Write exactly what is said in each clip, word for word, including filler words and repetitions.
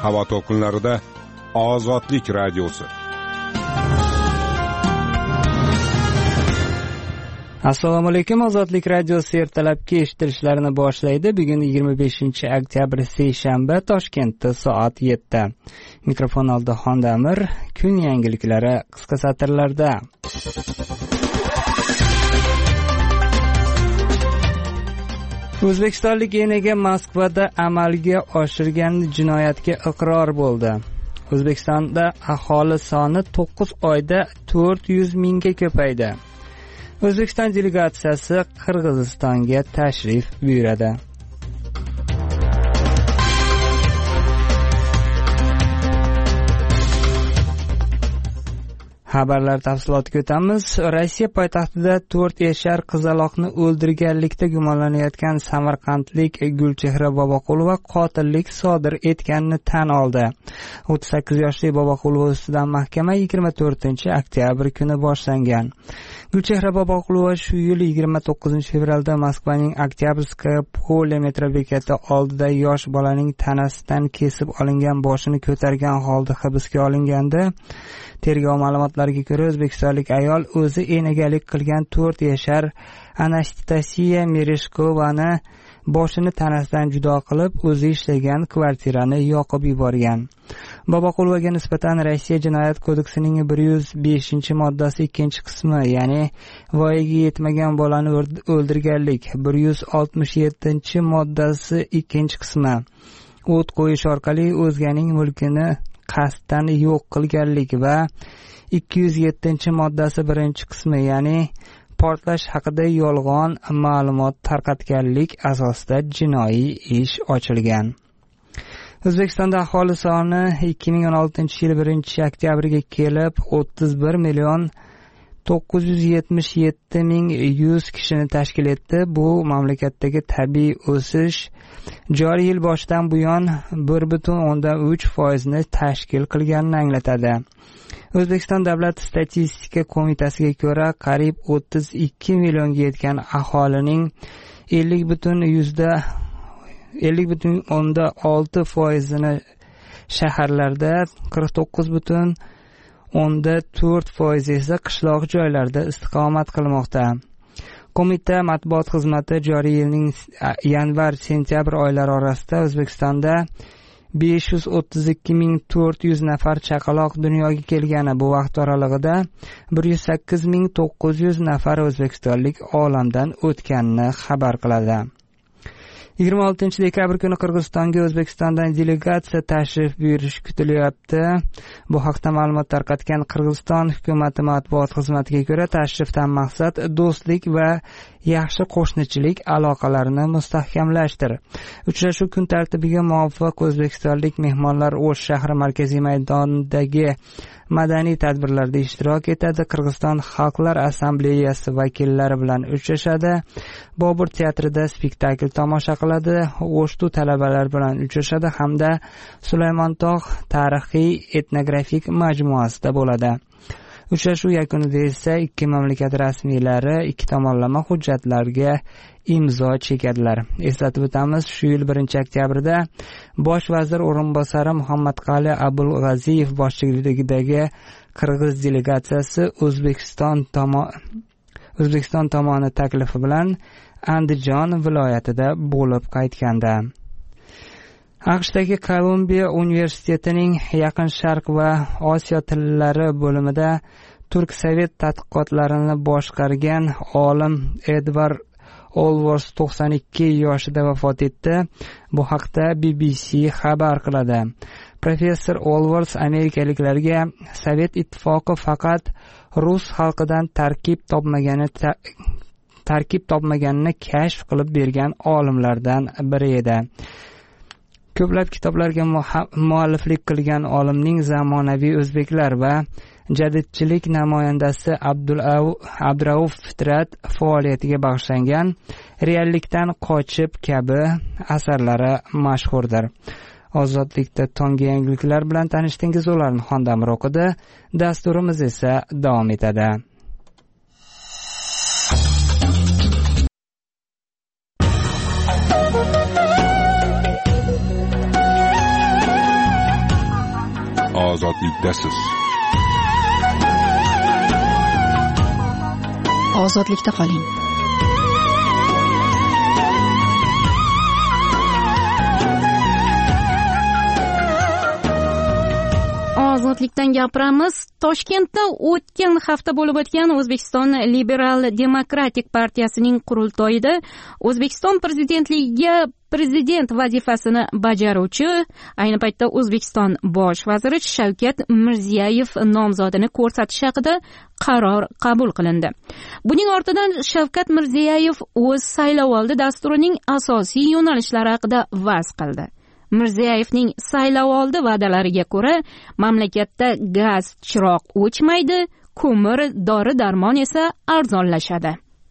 havo to'lqinlarida Ozodlik radiosi. Assalomu alaykum. Ozodlik radiosi ertalabki eshittirishlarini boshlaydi. Bugun yigirma beshinchi oktyabr seshanba, Toshkentda soat yetti. Mikrofon oldida Xondamir. Kun yangiliklari qisqa satrlarda. O'zbekistonlik enaga Moskvada amalga oshirgan jinoyatga iqror bo'ldi. O'zbekistonda aholi soni to'qqiz oyda to'rt yuz mingga ko'paydi. O'zbekiston delegatsiyasi Qirg'izistonga tashrif buyuradi. Xabarlar tafsilotiga o'tamiz. Rossiya poytaxtida to'rt yashar qizaloqni o'ldirganlikda gumonlanayotgan samarqandlik Gulchehra Boboqulova qotillik sodir etganini tan oldi. o'ttiz sakkiz yoshli Boboqulova ustidan mahkama yigirma to'rtinchi oktyabr kuni boshlangan. Gulchehra Boboqulova shu yil yigirma to'qqizinchi fevralda Moskvaning Oktyabrskaya pole metro bekati oldida yosh bolaning tanasidan kesib olingan boshini ko'targan holda hibsga olingandi. Tergov ma'lumotlariga ko'ra, o'zbekistonlik ayol o'zi enagalik qilgan to'rt yashar Anastasiya Mereshkovani boshini tanasidan judo qilib, o'zi ishlagan kvartirani yoqib yuborgan. Boboqulovaga nisbatan Rossiya jinoyat kodeksining bir yuz beshinchi moddasi ikkinchi qismi, ya'ni voyaga yetmagan bolani o'ldirganlik, bir yuz oltmish yettinchi moddasi ikkinchi qismi, o't qo'yish orqali o'zganing mulkini qasddan yo'q qilganlik va ikki yuz yettinchi moddasi birinchi qismi, ya'ni portlash haqida yolg'on ma'lumot tarqatganlik asosida jinoiy ish ochilgan. O'zbekistonda aholi soni ikki ming o'n oltinchi yil birinchi oktyabrga kelib o'ttiz bir million to'qqiz yuz yetmish yetti ming yuz kishini tashkil etdi. Bu mamlakatdagi tabiiy o'sish joriy yil boshidan buyon bir butun o'ndan uch foizni tashkil qilganini anglatadi. O'zbekiston Davlat statistika qo'mitasiga ko'ra, qariyb o'ttiz ikki millionga yetgan aholining ellik butun yuzda ellik butun o'nda olti foizini shaharlarda, qirq to'qqiz butun o'nda to'rt foiz esa qishloq joylarda istiqomat qilmoqda. Qo'mita matbuot xizmati joriy yilning yanvar-sentyabr oylari orasida O'zbekistonda besh yuz o'ttiz ikki ming to'rt yuz nafar chaqaloq dunyoga kelgani, bu vaqt oralig'ida bir yuz sakkiz ming to'qqiz yuz nafar o'zbekistonlik olamdan o'tganini xabar qiladi. yigirma oltinchi dekabr kuni Qirg'izistonga O'zbekistondan delegatsiya tashrif buyurishi kutilyapti. Bu haqda ma'lumot tarqatgan Qirg'iziston hukumati matbuot xizmatiga ko'ra, tashrifdan maqsad do'stlik va yaxshi qo'shnichilik aloqalarini mustahkamlashdir. Uchrashuv kun tartibiga muvofiq o'zbekistonlik mehmonlar O'sh shahri markaziy maydonidagi madaniy tadbirlarda ishtirok etadi. Qirg'iziston Xalqlar Assambleyasi vakillari bilan uchrashadi. Bobur teatrida spektakl tomosha qiladi. O'shtu talabalar bilan uchrashadi hamda Sulaymontog' tarixiy etnografik majmuasida bo'ladi. Uchrashuv yakunida esa ikki mamlakat rasmiylari ikki tomonlama hujjatlarga imzo chekadilar. Eslatib o'tamiz, shu yil birinchi oktyabrda bosh vazir o'rinbosari Muhammadqali Abulg'aziyev boshchiligidagi Qirg'iz delegatsiyasi O'zbekiston tomon O'zbekiston tomoni taklifi bilan Andijon viloyatida bo'lib qaytganda. AQShdagi Kolumbiya universitetining Yaqin Sharq va Osiyo tillari bo'limida turk sovet tadqiqotlarini boshqargan olim Edward Olvors to'qson ikki yoshida vafot etdi. Bu haqda B B C xabar qiladi. Professor Olvors amerikaliklarga Sovet ittifoqi faqat rus xalqidan tarkib topmagani ta- tarkib topmaganini kashf qilib bergan olimlardan biri edi. Ko'plab kitoblarga mualliflik qilgan olimning zamonaviy o'zbeklar va jadidchilik namoyandasi Abdurauf Fitrat faoliyatiga bag'ishlangan Reallikdan qochib kabi asarlari mashhurdir. Ozodlikda tonggi yangiliklar bilan tanishdingiz, ularni Xondamir o'qidi. Dasturimiz esa davom etadi. ozodlikdasiz. Ozodlikda qoling. Ozodlikdan gapiramiz. Toshkentda o'tgan hafta bo'lib o'tgan O'zbekiston Liberal Demokratik partiyasining qurultoyida O'zbekiston prezidentligiga prezident vazifasini bajaruvchi, ayni paytda O'zbekiston bosh vaziri Shavkat Mirziyoyev nomzodini ko'rsatish haqida qaror qabul qilindi. Buning ortidan Shavkat Mirziyoyev o'z saylovoldi dasturining asosiy yo'nalishlari haqida va'z qildi. Mirziyoyevning saylovoldi va'dalariga ko'ra, mamlakatda gaz, chiroq o'chmaydi, ko'mir, dori-darmon esa arzonlashadi.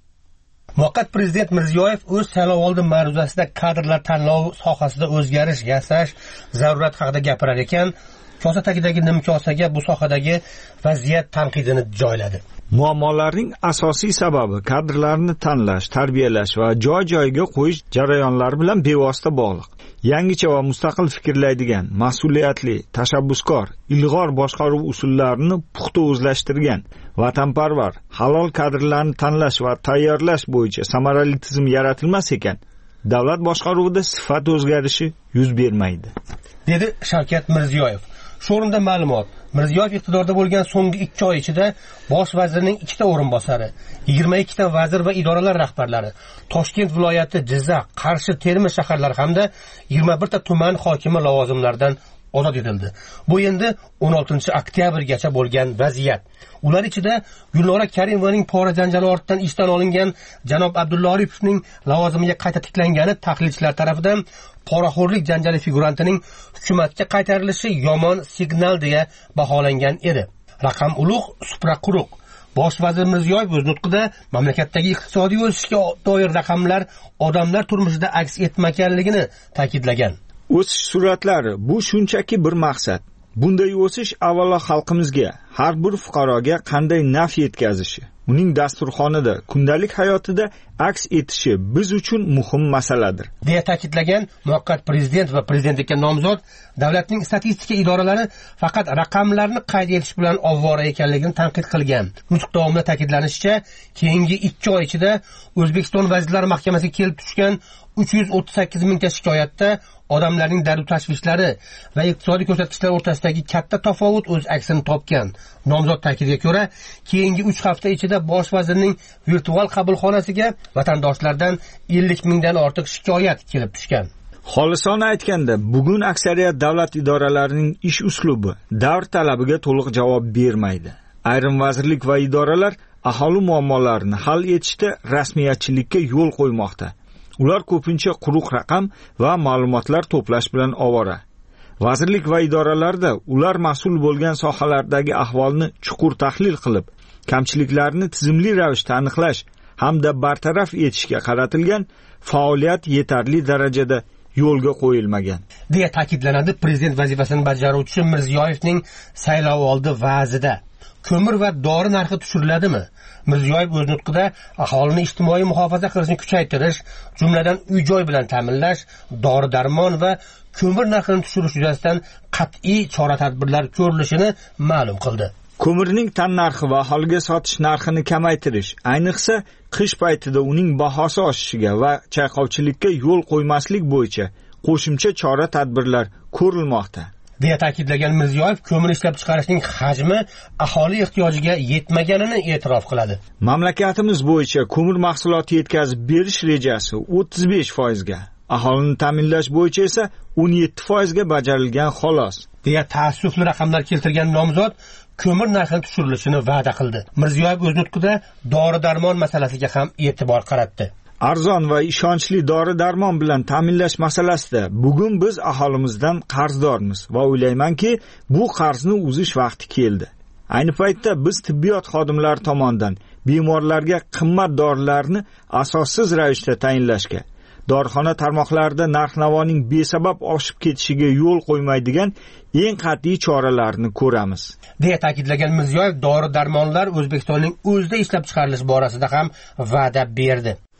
Muvaqqat prezident Mirziyoyev o'z saylovoldi ma'ruzasida kadrlar tanlovi sohasida o'zgarish yasash zarurati haqida gapirar ekan, kosa tagidagi nimkosaga bu sohadagi vaziyat tanqidini joyladi. Muammolarning asosiy sababi kadrlarni tanlash, tarbiyalash va joy-joyiga qo'yish jarayonlari bilan bevosita bog'liq. Yangicha va mustaqil fikrlaydigan, mas'uliyatli, tashabbuskor, ilg'or boshqaruv usullarini puxta o'zlashtirgan, vatanparvar, halol kadrlarni tanlash va tayyorlash bo'yicha samarali tizim yaratilmas ekan, davlat boshqaruvida sifat o'zgarishi yuz bermaydi, dedi Shavkat Mirziyoyev. Shu o'rinda ma'lumot, Mirziyoyev iqtidorda bo'lgan so'nggi ikki oy ichida bosh vazirning ikkita o'rinbosari, yigirma ikkita vazir va idoralar rahbarlari, Toshkent viloyati, Jizzax, Qarshi, Termiz shaharlari hamda yigirma birta tuman hokimi lavozimlaridan ozod etildi. Bu endi o'n oltinchi oktyabrgacha bo'lgan vaziyat. Ular ichida Gulnora Karimovaning pora janjali ortidan ishdan olingan janob Abdulla Oripovning lavozimiga qayta tiklangani tahlilchilar tomonidan poraxo'rlik janjali figurantining hukumatga qaytarilishi yomon signal deya baholangan edi. Raqam ulug', supra quruq. Bosh vazir Mirziyoyev o'z nutqida mamlakatdagi iqtisodiy o'sishga doir raqamlar odamlar turmushida aks etmaganligini ta'kidlagan. O'sish sur'atlari bu shunchaki bir maqsad. Bunday o'sish avvalo xalqimizga, har bir fuqaroga qanday naf yetkazishi, uning dasturxonida, kundalik hayotida aks etishi biz uchun muhim masaladir, deya ta'kidlagan muvaqqat prezident va prezidentlikka nomzod. Davlatning statistika idoralari faqat raqamlarni qayd etish bilan ovvora ekanligini tanqid qilgan. Nutq davomida ta'kidlanishicha, keyingi ikki oy ichida O'zbekiston Vazirlar Mahkamasiga kelib tushgan uch yuz o'ttiz sakkiz mingta shikoyatda odamlarning dardu tashvishlari va iqtisodiy ko'rsatkichlar o'rtasidagi katta tafovut o'z aksini topgan. Nomzod ta'kidiga ko'ra, keyingi uch hafta ichida bosh vazirning virtual qabulxonasiga vatandoshlardan ellik mingdan ortiq shikoyat kelib tushgan. Xolisona aytganda, bugun aksariyat davlat idoralarining ish uslubi davr talabiga to'liq javob bermaydi. Ayrim vazirlik va idoralar aholi muammolarini hal etishda rasmiyatchilikka yo'l qo'ymoqda. Ular ko'pincha quruq raqam va ma'lumotlar to'plash bilan ovora. Vazirlik va idoralarda ular mas'ul bo'lgan sohalardagi ahvolni chuqur tahlil qilib, kamchiliklarni tizimli ravishda aniqlash hamda bartaraf etishga qaratilgan faoliyat yetarli darajada yo'lga qo'yilmagan, deya ta'kidlanadi prezident vazifasini bajaruvchi Mirziyoyevning saylovoldi va'zida. Ko'mir va dori narxi tushiriladimi? Mirziyoyev o'z nutqida aholini ijtimoiy muhofaza qilishni kuchaytirish, jumladan uy-joy bilan ta'minlash, dori-darmon va ko'mir narxini tushirish yuzasidan qat'iy chora-tadbirlar ko'rilishini ma'lum qildi. Ko'mirning tan narxi va aholiga sotish narxini kamaytirish, ayniqsa qish paytida uning bahosi oshishiga va chayqovchilikka yo'l qo'ymaslik bo'yicha qo'shimcha chora-tadbirlar ko'rilmoqda, deya ta'kidlagan Mirziyoyev, ko'mir ishlab chiqarishning hajmi aholi ehtiyojiga yetmaganini e'tirof qiladi. Mamlakatimiz bo'yicha ko'mir mahsuloti yetkazib berish rejasi o'ttiz besh foizga, aholini ta'minlash bo'yicha esa o'n yetti foizga bajarilgan xolos, deya taassufli raqamlar keltirgan nomzod ko'mir narxini tushirilishini va'da qildi. Mirziyoyev o'z nutqida dori-darmon masalasiga ham e'tibor qaratdi. Arzon va ishonchli dori-darmon bilan ta'minlash masalasida bugun biz aholimizdan qarzdormiz va o'ylaymanki, bu qarzni uzish vaqti keldi. Ayni paytda biz tibbiyot xodimlari tomonidan bemorlarga qimmat dorilarni asossiz ravishda tayinlashga, dorixona tarmoqlarida narx-navoning besabab oshib ketishiga yo'l qo'ymaydigan eng qat'iy choralarni ko'ramiz, deya ta'kidlagan Mirziyoyev, dori-darmonlar O'zbekistonning o'zida ishlab chiqarilishi borasida ham va'da berdi.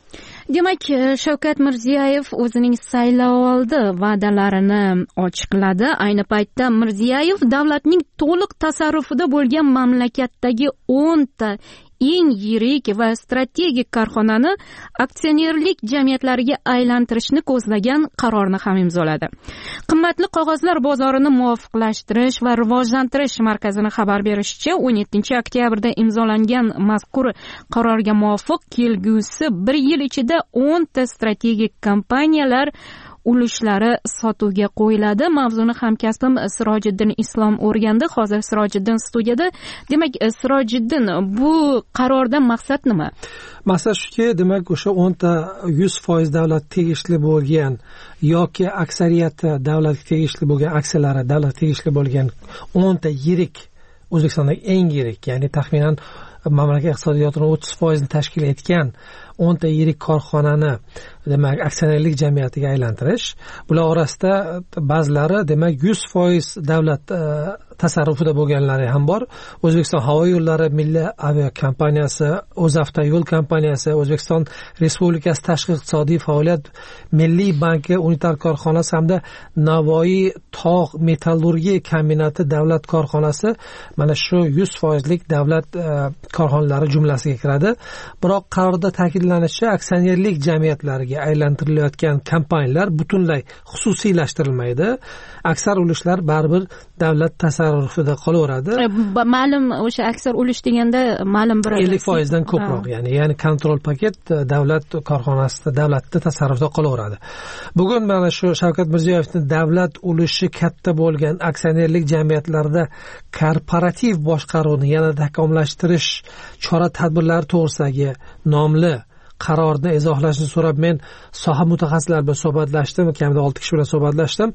Demak, Shavkat Mirziyoyev o'zining saylovoldi va'dalarini ochiqladi. Ayni paytda Mirziyoyev davlatning to'liq tasarrufida bo'lgan mamlakatdagi o'nta eng yirik va strategik korxonani aksionerlik jamiyatlariga aylantirishni ko'zlagan qarorni ham imzoladi. Qimmatli qog'ozlar bozorini muvofiqlashtirish va rivojlantirish markazini xabar berishicha, o'n yettinchi oktyabrda imzolangan mazkur qarorga muvofiq kelgusi bir yil ichida o'nta strategik kompaniyalar ulushlari sotuvga qo'yiladi. Mavzuni hamkasbim Sirojiddin Islom o'rgandi. Hozir Sirojiddin studiyada. Demak, Sirojiddin, bu qarordan maqsad nima? Maqsad shuki, demak, o'sha o'nta yuz foiz davlat tegishli bo'lgan yoki aksariyati davlatga tegishli bo'lgan aksiyalari davlatga tegishli bo'lgan o'nta yirik, O'zbekistondagi eng yirik, ya'ni taxminan mamlakat iqtisodiyotining o'ttiz foizini tashkil etgan o'nta yirik korxonani demak aksionerlik jamiyatiga aylantirish. Bular orasida ba'zilari demak yuz foiz davlat tasarrufida bo'lganlari ham bor. O'zbekiston havo yo'llari milliy aviakompaniyasi, O'zavtoyo'l kompaniyasi, O'zbekiston Respublikasi tashqi iqtisodiy faoliyat milliy banki unitar korxonasi hamda Navoiy tog' metallurgiya kombinati davlat korxonasi mana shu yuz foizlik davlat korxonalari jumlasiga kiradi. Biroq qarorda ta'kidlanishicha, aksionerlik jamiyatlariga aylantirilayotgan kompaniyalar butunlay xususiylashtirilmaydi. Aksar ulushlar baribir davlat tasarrufida qolaveradi. Ma'lum o'sha aksar ulush deganda ma'lum bir ellik foizdan ko'proq, ya'ni ya'ni kontrol paket davlat korxonasida, davlatda tasarrufda qolaveradi. Bugun mana shu Shavkat Mirziyoyevning davlat ulushi katta bo'lgan aksionerlik jamiyatlarida korporativ boshqaruvni yana takomillashtirish chora-tadbirlari to'g'risidagi nomli qarorni izohlashni so'rab men soha mutaxassislari bilan suhbatlashdim, kamida olti kishi bilan suhbatlashdim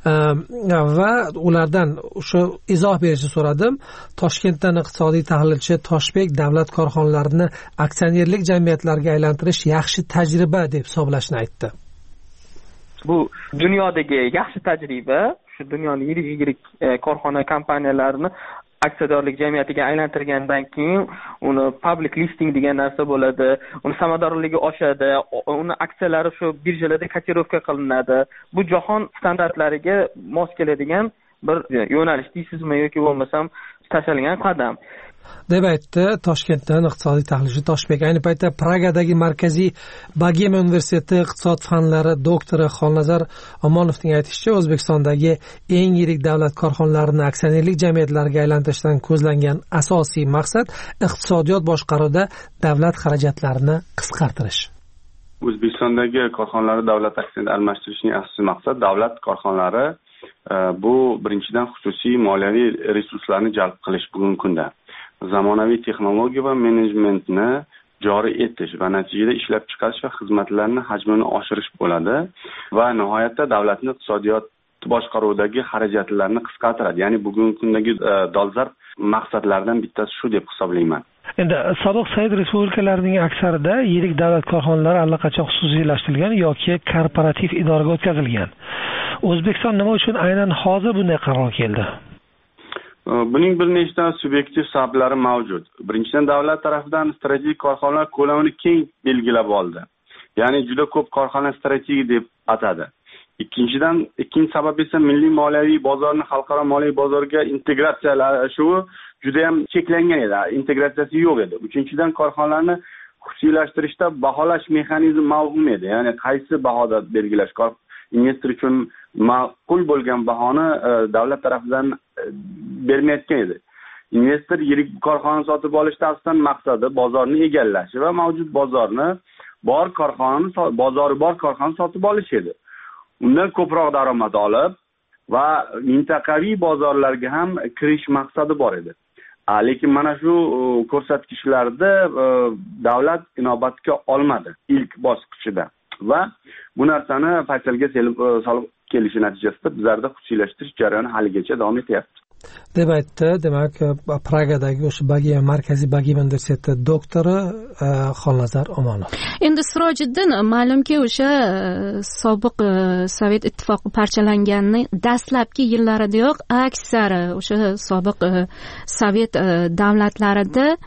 va ulardan o'sha izoh berishni so'radim. Toshkentdan iqtisodiy tahlilchi Toshbek davlat korxonalarini aksionerlik jamiyatlarga aylantirish yaxshi tajriba deb hisoblashni aytdi. Bu dunyodagi yaxshi tajriba, shu dunyoning yirik yirik korxona kompaniyalarini aksiyadorlik jamiyatiga aylantirgandan keyin uni public listing degan narsa bo'ladi, uni samaradorligi oshadi, uni aksiyalari shu birjalarda kotirovka qilinadi. Bu jahon standartlariga mos keladigan bir yo'nalish deysizmi yoki bo'lmasam tashlagan qadam deb aytdi Toshkentdan iqtisodiy tahlilchi Toshbek. Ayni paytda Pragadagi Markaziy Bogema universiteti iqtisod fanlari doktori Xolnazar Omonovning aytishicha, O'zbekistondagi eng yirik davlat korxonalarini aksionerlik jamiyatlariga aylantirishdan ko'zlangan asosiy maqsad iqtisodiyot boshqaruvida davlat xarajatlarini qisqartirish. O'zbekistondagi korxonalarni davlat aksiyasiga almashtirishning asosiy maqsadi davlat korxonalari bu birinchidan xususiy moliyaviy resurslarni jalb qilish bugungi kunda. Zamonaviy texnologiya va menejmentni joriy etish va natijada ishlab chiqarish va xizmatlarni hajmini oshirish bo'ladi va nihoyatda davlatning iqtisodiyot boshqaruvidagi xarajatlarni qisqartiradi. Ya'ni bugungi kundagi dolzarb maqsadlardan bittasi shu deb hisoblayman. Endi sobiq Sovet respublikalarining aksarida yirik davlat korxonalari allaqachon xususiylashtirilgan yoki korporativ idoraga o'tkazilgan. O'zbekiston nima uchun aynan hozir bunday qaror keldi? Buning bir nechta subyektiv sabablari mavjud. Birinchidan, davlat tomonidan strategik korxonalar ko'lamini keng belgilab oldi. Ya'ni juda ko'p korxona strategik deb atadi. Ikkinchidan, ikkinchi sabab esa milliy moliyaviy bozorni xalqaro moliyaviy bozorga integratsiyalashuvi juda ham cheklangan edi, integratsiyasi yo'q edi. Uchinchidan, korxonalarni xususiylashtirishda baholash mexanizmi mavjud edi. Ya'ni qaysi bahoda belgilash, investor uchun ma'qul bo'lgan bahoni davlat tomonidan bermayotgan edi. Investor yirik korxona sotib olishdan aslan maqsadi bozorni egallashi va mavjud bozorni bor korxonani bozori bor korxona sotib olish edi. Undan ko'proq daromad olib va mintaqaviy bozorlarga ham kirish maqsadi bor edi. Lekin mana shu ko'rsatkichlarda davlat inobatga olmadi ilk bosqichida va bu narsani paysalga solib kelishi natijasida bizlarda xususiylashtirish jarayoni haligacha davom etyapti deb aytdi. Demak, Pragadagi o'sha Bogema Markaziy Bogema universiteti doktori Xolnazar Omonov. Endi Sirojiddin, ma'lumki o'sha sobiq Sovet ittifoqi parchalanganini dastlabki yillaridayoq aksari o'sha sobiq Sovet davlatlarida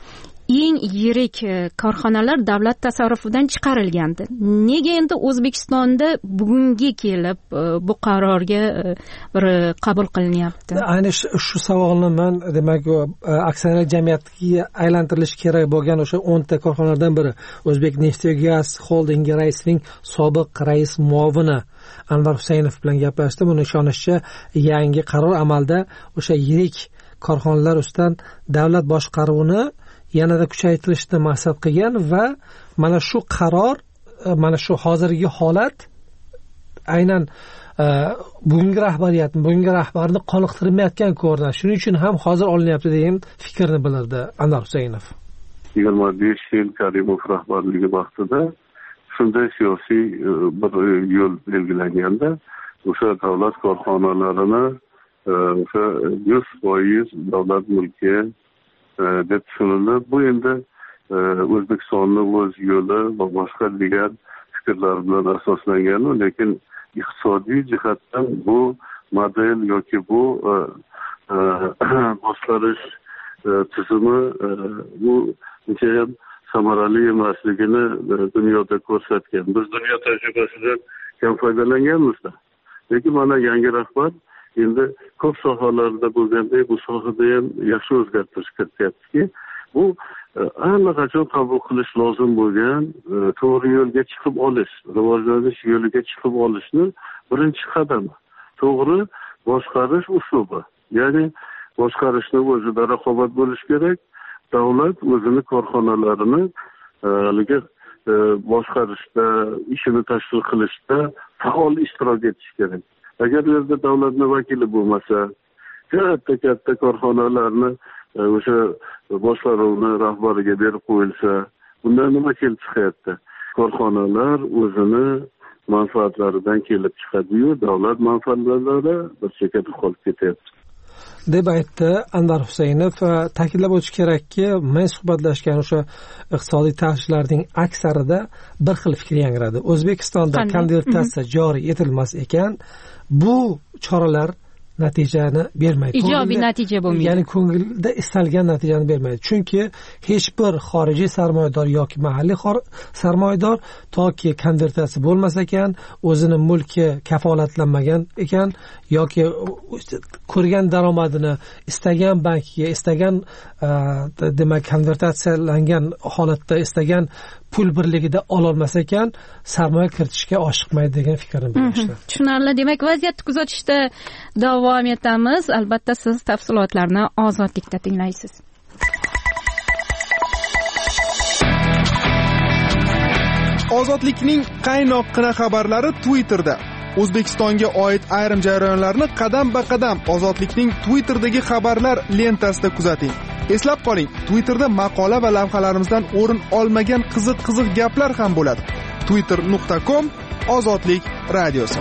eng yirik korxonalar davlat tasarrufidan chiqarilgandi. Nega endi O'zbekistonda bugunga kelib bu qarorga bir qabul qilinyapti? Ayni shu savolni men demak aksariyat jamiyatga aylantirilishi kerak bo'lgan o'sha o'nta korxonalardan biri O'zbekneftgaz holdingi raisining sobiq rais muovini Anvar Husaynov bilan gaplashdim. Uning ishonishicha, yangi qaror amalda o'sha yirik korxonalar ustidan davlat boshqaruvini yanada kuchaytirishni maqsad qilgan va mana shu qaror, mana shu hozirgi holat aynan bugungi rahbariyatni, bugungi rahbarni qoniqtirmayotgan ko'rinadi. Shuning uchun ham hozir olinyapti degan fikrni bildirdi Anvar Husaynov. yigirma besh yil Karimov rahbarligi vaqtida shunday siyosiy bir yo'l belgilanganda o'sha davlat korxonalarini o'sha yuz foiz davlat mulki deb tushunildi. Bu endi O'zbekistonni o'z yo'li va boshqa degan fikrlar bilan asoslangan, lekin iqtisodiy jihatdan bu model yoki bu boshqarish tizimi bu ham samarali emasligini dunyoda ko'rsatgan. Biz dunyo tajribasidan kam foydalanganmizda. Lekin mana yangi rahbar endi ko'p sohalarda bo'lgandek bu sohada ham yaxshi o'zgartirish kirityaptiki, bu allaqachon qabul qilish lozim bo'lgan to'g'ri yo'lga chiqib olish, rivojlanish yo'liga chiqib olishni birinchi qadami. To'g'ri boshqarish uslubi. Ya'ni boshqarishni o'zida raqobat bo'lish kerak. Davlat o'zini korxonalarini haligi boshqarishda, ishini tashkil qilishda faol ishtirok etish kerak. Agar u yerda davlatning vakili bo'lmasa, katta-katta korxonalarni o'sha boshqaruvni rahbariga berib qo'yilsa, bundan nima kelib chiqyapti? Korxonalar o'zini manfaatlaridan kelib chiqadi-yu, davlat manfaatlari bir chekkada qolib ketyapti. deb aytdi Anvar Husaynov. Ta'kidlab o'tish kerakki, men suhbatlashgan o'sha iqtisodiy tahlilchilarning aksarida bir xil fikr yangradi. O'zbekistonda konvertatsiya joriy etilmas ekan, bu choralar natijani bermaydi. Ijobiy natija bo'lmaydi. Ya'ni ko'ngilda istalgan natijani bermaydi. Chunki hech bir xorijiy sarmoyador yoki mahalliy sarmoyador toki konvertatsiya bo'lmas ekan, o'zini mulki kafolatlanmagan ekan yoki ko'rgan daromadini istagan bankga, istagan demak konvertatsiyalangan holatda istagan pul birligida ololmas ekan, sarmoya kiritishga oshiqmaydi degan fikrni bildirishdi. Tushunarli. Demak, vaziyatni kuzatishda davom etamiz. Albatta siz tafsilotlarni Ozodlikda tinglaysiz. Ozodlikning qaynoqqina xabarlari Twitterda. O'zbekistonga oid ayrim jarayonlarni qadam-ba-qadam Ozodlikning Twitter'dagi xabarlar lentasida kuzating. Eslab qoling, Twitterda maqola va lavhalarimizdan o'rin olmagan qiziq-qiziq gaplar ham bo'ladi. twitter nuqta com Ozodlik radiosi.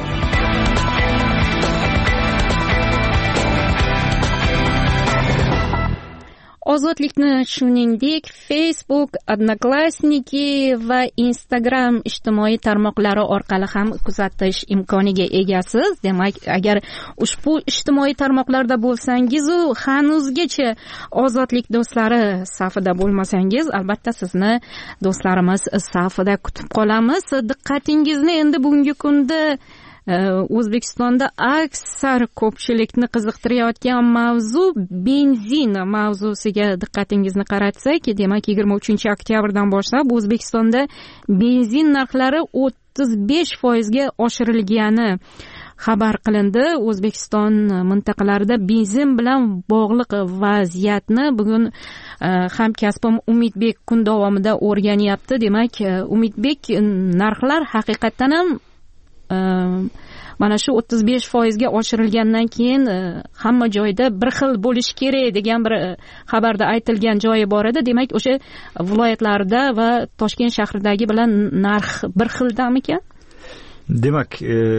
Ozodlikni shuningdek Facebook, Odnoklassniki va Instagram ijtimoiy tarmoqlari orqali ham kuzatish imkoniga egasiz. Demak, agar ushbu ijtimoiy tarmoqlarda bo'lsangiz, u hanuzgacha Ozodlik do'stlari safida bo'lmasangiz, albatta sizni do'stlarimiz safida kutib qolamiz. Diqqatingizni endi bugungi kunda O'zbekistonda aksar ko'pchilikni qiziqtirayotgan mavzu benzin mavzusiga diqqatingizni qaratsak, demak yigirma uchinchi oktyabrdan boshlab O'zbekistonda benzin narxlari o'ttiz besh foizga oshirilgani xabar qilindi. O'zbekiston mintaqalarida benzin bilan bog'liq vaziyatni bugun hamkasbim Umidbek kun davomida o'rganyapti. Demak, Umidbek, narxlar haqiqatan ham mana shu o'ttiz besh foizga oshirilgandan keyin hamma joyda bir xil bo'lishi kerak degan bir xabarda aytilgan joyi bor edi. Demak, o'sha viloyatlarda va Toshkent shahridagi bilan narx bir xildamikan? Demak,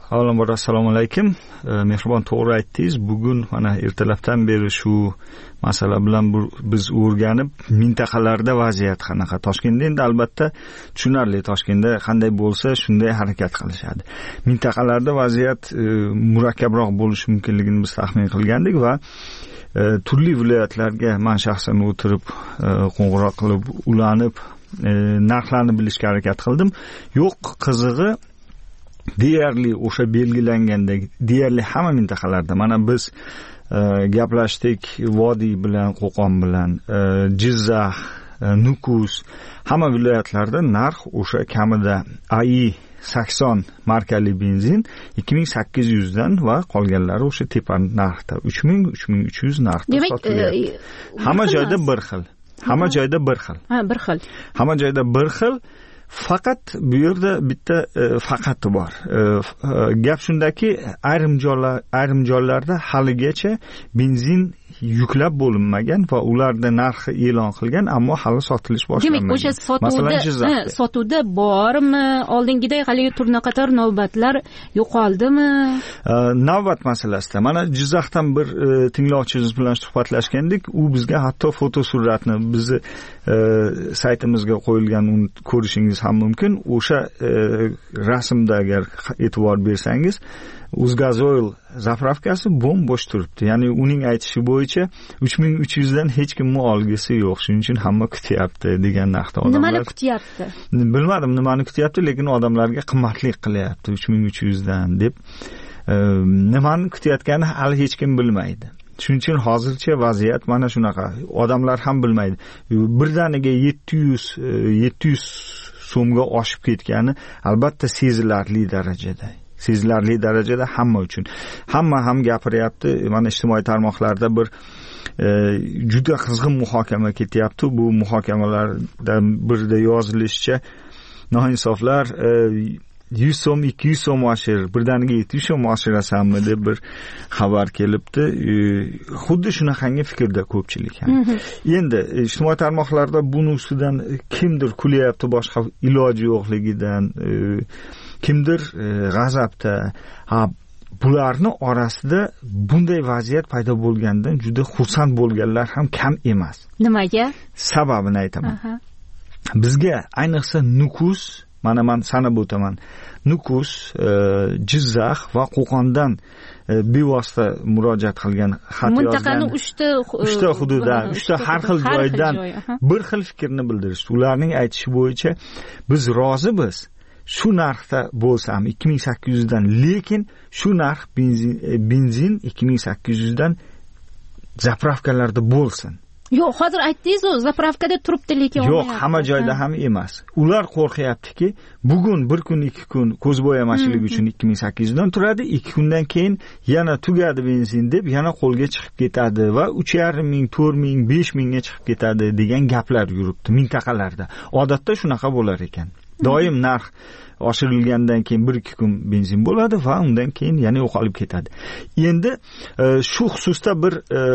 avvalambor assalomu alaykum. Mehribon, to'g'ri aytdingiz. Bugun mana ertalabdan beri shu masala bilan biz o'rganib, mintaqalarda vaziyat qanaqa. Toshkentda endi albatta tushunarli, Toshkentda qanday bo'lsa shunday harakat qilishadi. Mintaqalarda vaziyat murakkabroq bo'lishi mumkinligini biz taxmin qilgandik va turli viloyatlarga men shaxsan o'tirib qo'ng'iroq qilib, ulanib, narxlarni bilishga harakat qildim. Yo'q, qizig'i deyarli o'sha belgilangandek deyarli hamma mintaqalarda mana biz gaplashdik Vodiy bilan, Qo'qon bilan, Jizzax, Nukus, hamma viloyatlarda narx o'sha kamida A I sakson markali benzin ikki ming sakkiz yuz dan va qolganlari o'sha tepa narxda uch ming uch ming uch yuz narxda sotilyapti. Hamma joyda bir xil. Hamma joyda bir xil. Ha, bir xil. Hamma joyda bir xil. Faqat bu yerda bitta faqati bor. Gap shundaki, ayrim joylar, ayrim joylarda haligacha benzin yuklab bo'linmagan va ularda narxi e'lon qilgan, ammo hali sotilish boshlanmagan. Demak, o'sha sotuvda, sotuvda bormi? Oldingidek haligi turnaqator navbatlar yo'qoldimi? Navbat masalasida. Mana Jizzaxdan bir tinglovchimiz bilan suhbatlashgandik. U bizga hatto fotosuratni bizni saytimizga qo'yilgan, uni ko'rishingiz ham mumkin. O'sha rasmda agar e'tibor bersangiz, Uzgazoil zapravkasi bo'm-bo'sh turibdi. Ya'ni uning aytishi bo'yicha uch ming uch yuz dan hech kimni olgisi yo'q. Shuning uchun hamma kutyapti degan narxda odamlar. Nimani kutyapti? Bilmadim nimani kutyapti, lekin odamlarga qimmatlik qilyapti uch ming uch yuz dan deb. Nimani kutayotganini hali hech kim bilmaydi. Shuning uchun hozircha vaziyat mana shunaqa. Odamlar ham bilmaydi. Birdaniga yetti yuz yetti yuz so'mga oshib ketgani albatta sezilarli darajada. Sezilarli darajada hamma uchun. Hamma ham gapiryapti. Mana ijtimoiy tarmoqlarda bir e, juda qizg'in muhokama ketyapti. Bu muhokamalardan birida yozilishicha noinsoflar e, yuz so'm, ikki yuz so'm oshir, birdaniga yetti yuz so'm oshirasanmi deb bir xabar kelibdi. E, xuddi shunaqangi fikrda ko'pchilik ham. Endi ijtimoiy tarmoqlarda buni ustidan kimdir kulyapti, boshqa iloji yo'qligidan, e, kimdir g'azabda. Ha, bularning orasida bunday vaziyat paydo bo'lgandan juda xursand bo'lganlar ham kam emas. Nimaga? Sababini aytaman. Bizga ayniqsa Nukus, mana men sanab o'taman. Nukus, Jizzax va Qo'qondan bevosita murojaat qilgan xat yozgan. Mintaqaning uchta uchta hududdan, uchta har xil joydan bir xil fikrni bildirishdi. Ularning aytishi bo'yicha biz rozimiz. Shu narxda bo'lsa ham ikki ming sakkiz yuz dan, lekin shu narx benzin benzin ikki ming sakkiz yuz dan zapravkalarda bo'lsin. Yo'q, hozir aytdingiz-ku, zapravkada turibdi, lekin yo'q, hamma joyda ham emas. Ular qo'rqyaptiki, bugun bir kun, ikki kun ko'zbo'yamachilik uchun ikki ming sakkiz yuz dan turadi, ikki kundan keyin yana tugadi benzin deb yana qo'lga chiqib ketadi va uch yarim ming, to'rt ming, besh mingga chiqib ketadi degan gaplar yuribdi mintaqalarda. Odatda shunaqa bo'lar ekan. Doim narx oshirilgandan keyin bir ikki kun benzin bo'ladi va undan keyin yana yo'qolib ketadi. Endi shu xususda bir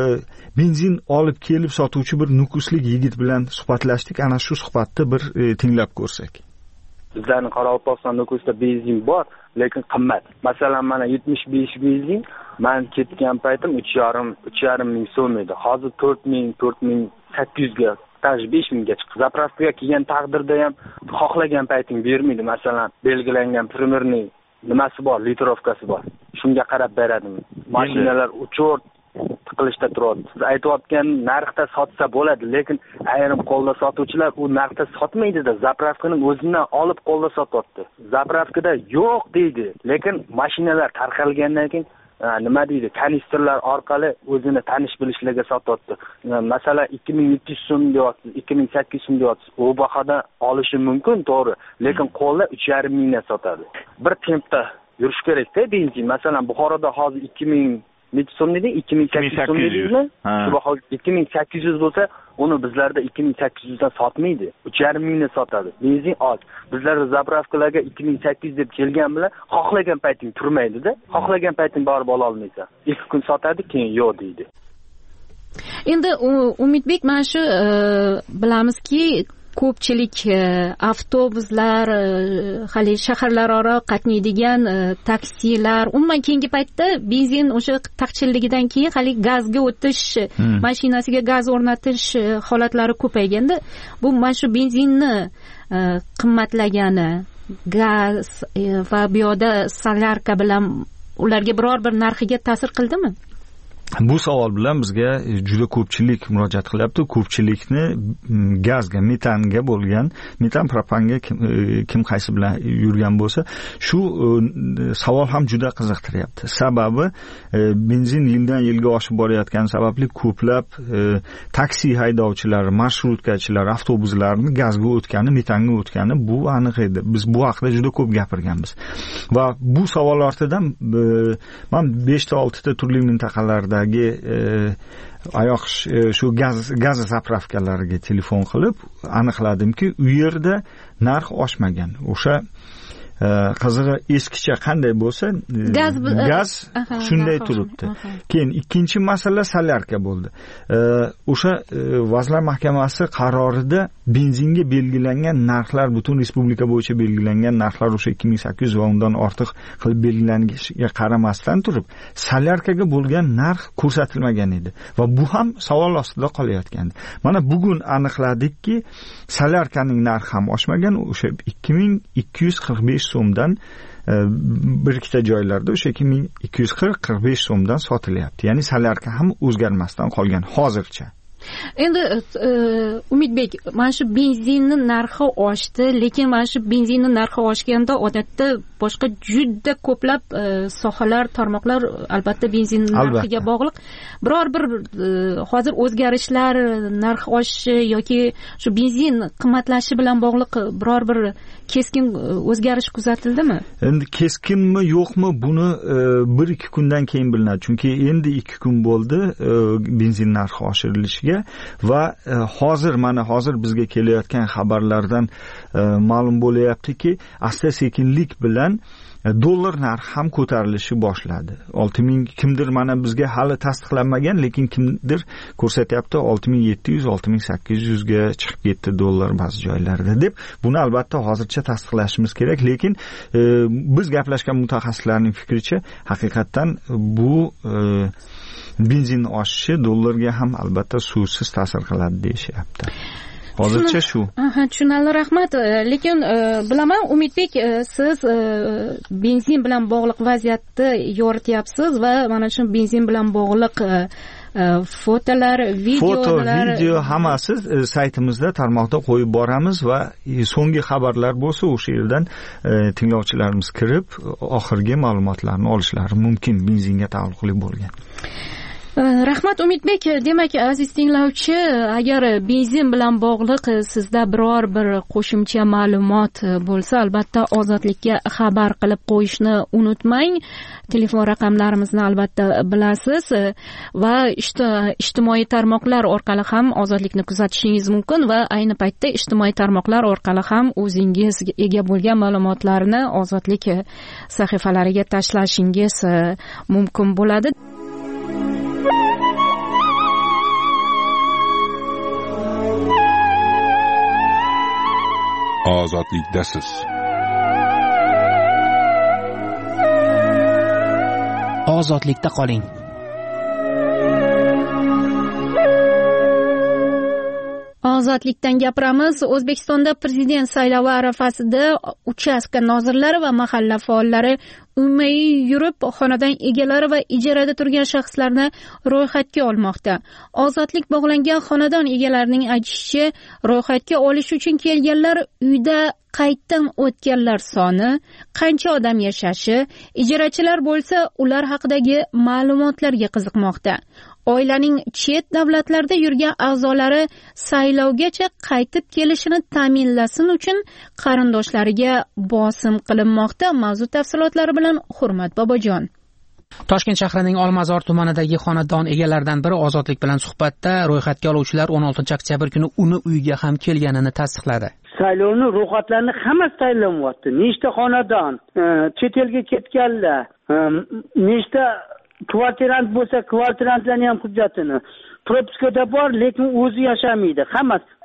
benzin olib kelib sotuvchi bir nukuslik yigit bilan suhbatlashdik. Ana shu suhbatni bir tinglab ko'rsak. Bizlarning Qoraqalpog'iston Nukusda benzin bor, lekin qimmat. Masalan, mana yetmish besh benzin men ketgan paytim uch yarim ming so'm edi. Hozir to'rt ming, to'rt ming sakkiz yuz ga besh mingga chiqdi. Zapravkaga kelgan taqdirda ham xohlagan payting bermaydi. Masalan, belgilangan primerniy nimasi bor, litrovkasi bor. Shunga qarab beradimi? Mashinalar uchort tiqilishda turadi. Siz aytayotgan narxda sotsa bo'ladi, lekin ayrim qo'lda sotuvchilar u narxda sotmaydi-da, zapravkaning o'zidan olib qo'lda sotyapti. Zapravkada yo'q deydi, lekin mashinalar tarqalgandan keyin nima deydi, kanistrlar orqali o'zini tanish bilishlarga sotyapti. Masalan, ikki ming yetti yuz so'm deyapsiz, ikki ming sakkiz yuz so'm deyapsiz. U bahoda olishi mumkin, to'g'ri, lekin qo'lda uch yarim mingdan sotadi. Bir tempda yurish kerak-da benzin. Masalan, Buxoroda hozir ikki ming necha so'm dedi? ikki ming sakkiz yuz so'm dedingizmi? Shu baho ikki ming sakkiz yuz bo'lsa, uni bizlarda ikki ming sakkiz yuz dan sotmaydi. uch yarim mingdan sotadi. Benzin oz. Bizlarda zapravkalarga ikki ming sakkiz yuz deb kelgan bilan xohlagan payting turmaydi-da. Xohlagan payting borib ola olmaysan. ikki kun sotadi, keyin yo'q deydi. Endi Umidbek, mana shu bilamizki, ko'pchilik avtobuslar, hali shaharlararo qatnaydigan taksilar, umuman keyingi paytda benzin o'sha taqchilligidan keyin hali gazga o'tish, hmm. mashinasiga gaz o'rnatish holatlari ko'payganda, bu mana shu benzinni qimmatlagani, gaz va bu yoqda solyarka bilan ularga biror bir narxiga ta'sir qildimi? Bu savol bilan bizga juda ko'pchilik murojaat qilyapti. Ko'pchilikni gazga, metanga bo'lgan, metan propanga kim, kim qaysi bilan yurgan bo'lsa, shu savol ham juda qiziqtiryapti. Sababi benzin yildan yilga oshib borayotgani sababli ko'plab taksi haydovchilari, marshrutkachilar, avtobuslarni gazga o'tgani, metanga o'tgani bu aniq edi. Biz bu haqida juda ko'p gapirganmiz. Va bu savol ortidan men besh ta olti ta turli mintaqalarda oyoq shu gaz gaz zapravkalariga telefon qilib aniqladimki, u yerda narx oshmagan. O'sha qizig'i eskicha qanday bo'lsa, gaz, gaz shunday turibdi. Keyin ikkinchi masala solyarka bo'ldi. O'sha Vazirlar Mahkamasi qarorida benzinga belgilangan narxlar, butun respublika bo'yicha belgilangan narxlar o'sha ikki ming sakkiz yuz va undan ortiq qilib belgilanishiga qaramasdan turib, solyarkaga bo'lgan narx ko'rsatilmagan edi va bu ham savol ostida qolayotgandi. Mana bugun aniqladikki, solyarkaning narxi ham oshmagan, o'sha ikki ming ikki yuz qirq besh so'mdan bir ikkita joylarda o'sha ikki ming ikki yuz qirq qirq besh so'mdan sotilyapti. Ya'ni solyarka ham o'zgarmasdan qolgan hozircha. Endi Umidbek, mana shu benzinni narxi oshdi, lekin mana shu benzinni narxi oshganda odatda boshqa juda ko'plab sohalar, tarmoqlar albatta benzin narxiga bog'liq. Biror bir hozir o'zgarishlar, narx oshishi yoki shu benzin qimmatlashi bilan bog'liq biror bir keskin o'zgarish kuzatildimi? Endi keskinmi, yo'qmi, buni bir ikki kundan keyin bilinadi. Chunki endi ikki kun bo'ldi benzin narxi oshirilishiga va hozir mana hozir bizga kelayotgan xabarlardan ma'lum bo'layaptiki, asta sekinlik bilan dollar narxi ham ko'tarilishi boshladi. olti ming kimdir mana bizga hali tasdiqlanmagan, lekin kimdir ko'rsatyapti olti ming yetti yuz olti ming sakkiz yuz ga chiqib ketdi dollar ba'zi joylarda deb. Buni albatta hozircha tasdiqlashimiz kerak, lekin e, biz gaplashgan mutaxassislarning fikricha haqiqatan bu e, benzin oshishi dollarga ham albatta suvsiz ta'sir qiladi deyishyapti. Hozircha shu. Aha, tushunarli, rahmat. Lekin bilaman, Umidbek, siz benzin bilan bog'liq vaziyatni yorityapsiz va mana shu benzin bilan bog'liq fotolar, videolar, foto, video hammasi saytimizda, tarmoqda qo'yib boramiz va so'nggi xabarlar bo'lsa o'sha yerdan tinglovchilarimiz kirib oxirgi ma'lumotlarni olishlari mumkin benzinga taalluqli bo'lgan. Rahmat Umidbek, demak aziz tinglovchi, agar benzin bilan bog'liq sizda biror bir qo'shimcha ma'lumot bo'lsa, albatta Ozodlikka xabar qilib qo'yishni unutmang. Telefon raqamlarimizni albatta bilasiz va ijtimoiy tarmoqlar orqali ham Ozodlikni kuzatishingiz mumkin va ayni paytda ijtimoiy tarmoqlar orqali ham o'zingiz ega bo'lgan ma'lumotlarni Ozodlik sahifalariga tashlashingiz mumkin bo'ladi. Ozodlikdasiz. Ozodlikda qoling. Ozodlikdan gapiramiz. O'zbekistonda prezident saylovi arafasida uchastka nozirlari va mahalla faollari umumiy yurib xonadon egalari va ijarada turgan shaxslarni ro'yxatga olmoqda. Ozodlik bog'langan xonadon egalarining aytishicha, ro'yxatga olish uchun kelganlar uyda qaytdan o'tganlar soni, qancha odam yashashi, ijarachilar bo'lsa ular haqidagi ma'lumotlarga qiziqmoqda. Oilaning chet davlatlarda yurgan a'zolari saylovgacha qaytib kelishini ta'minlasin uchun qarindoshlariga bosim qilinmoqda. Mavzu tafsilotlari bilan Hurmat Bobojon. Toshkent shahrining Olmazor tumanidagi xonadon egalaridan biri Ozodlik bilan suhbatda ro'yxatga oluvchilar o'n oltinchi oktyabr kuni uni uyiga ham kelganini tasdiqladi. Saylovni ro'yxatlarni hammasi tayinlanyapti. Nechta xonadon, chet elga ketganlar, nechta kvartirant bo'lsa, kvartirantlarning ham hujjatini, propiskada bor, lekin o'zi yashamaydi. Hammasi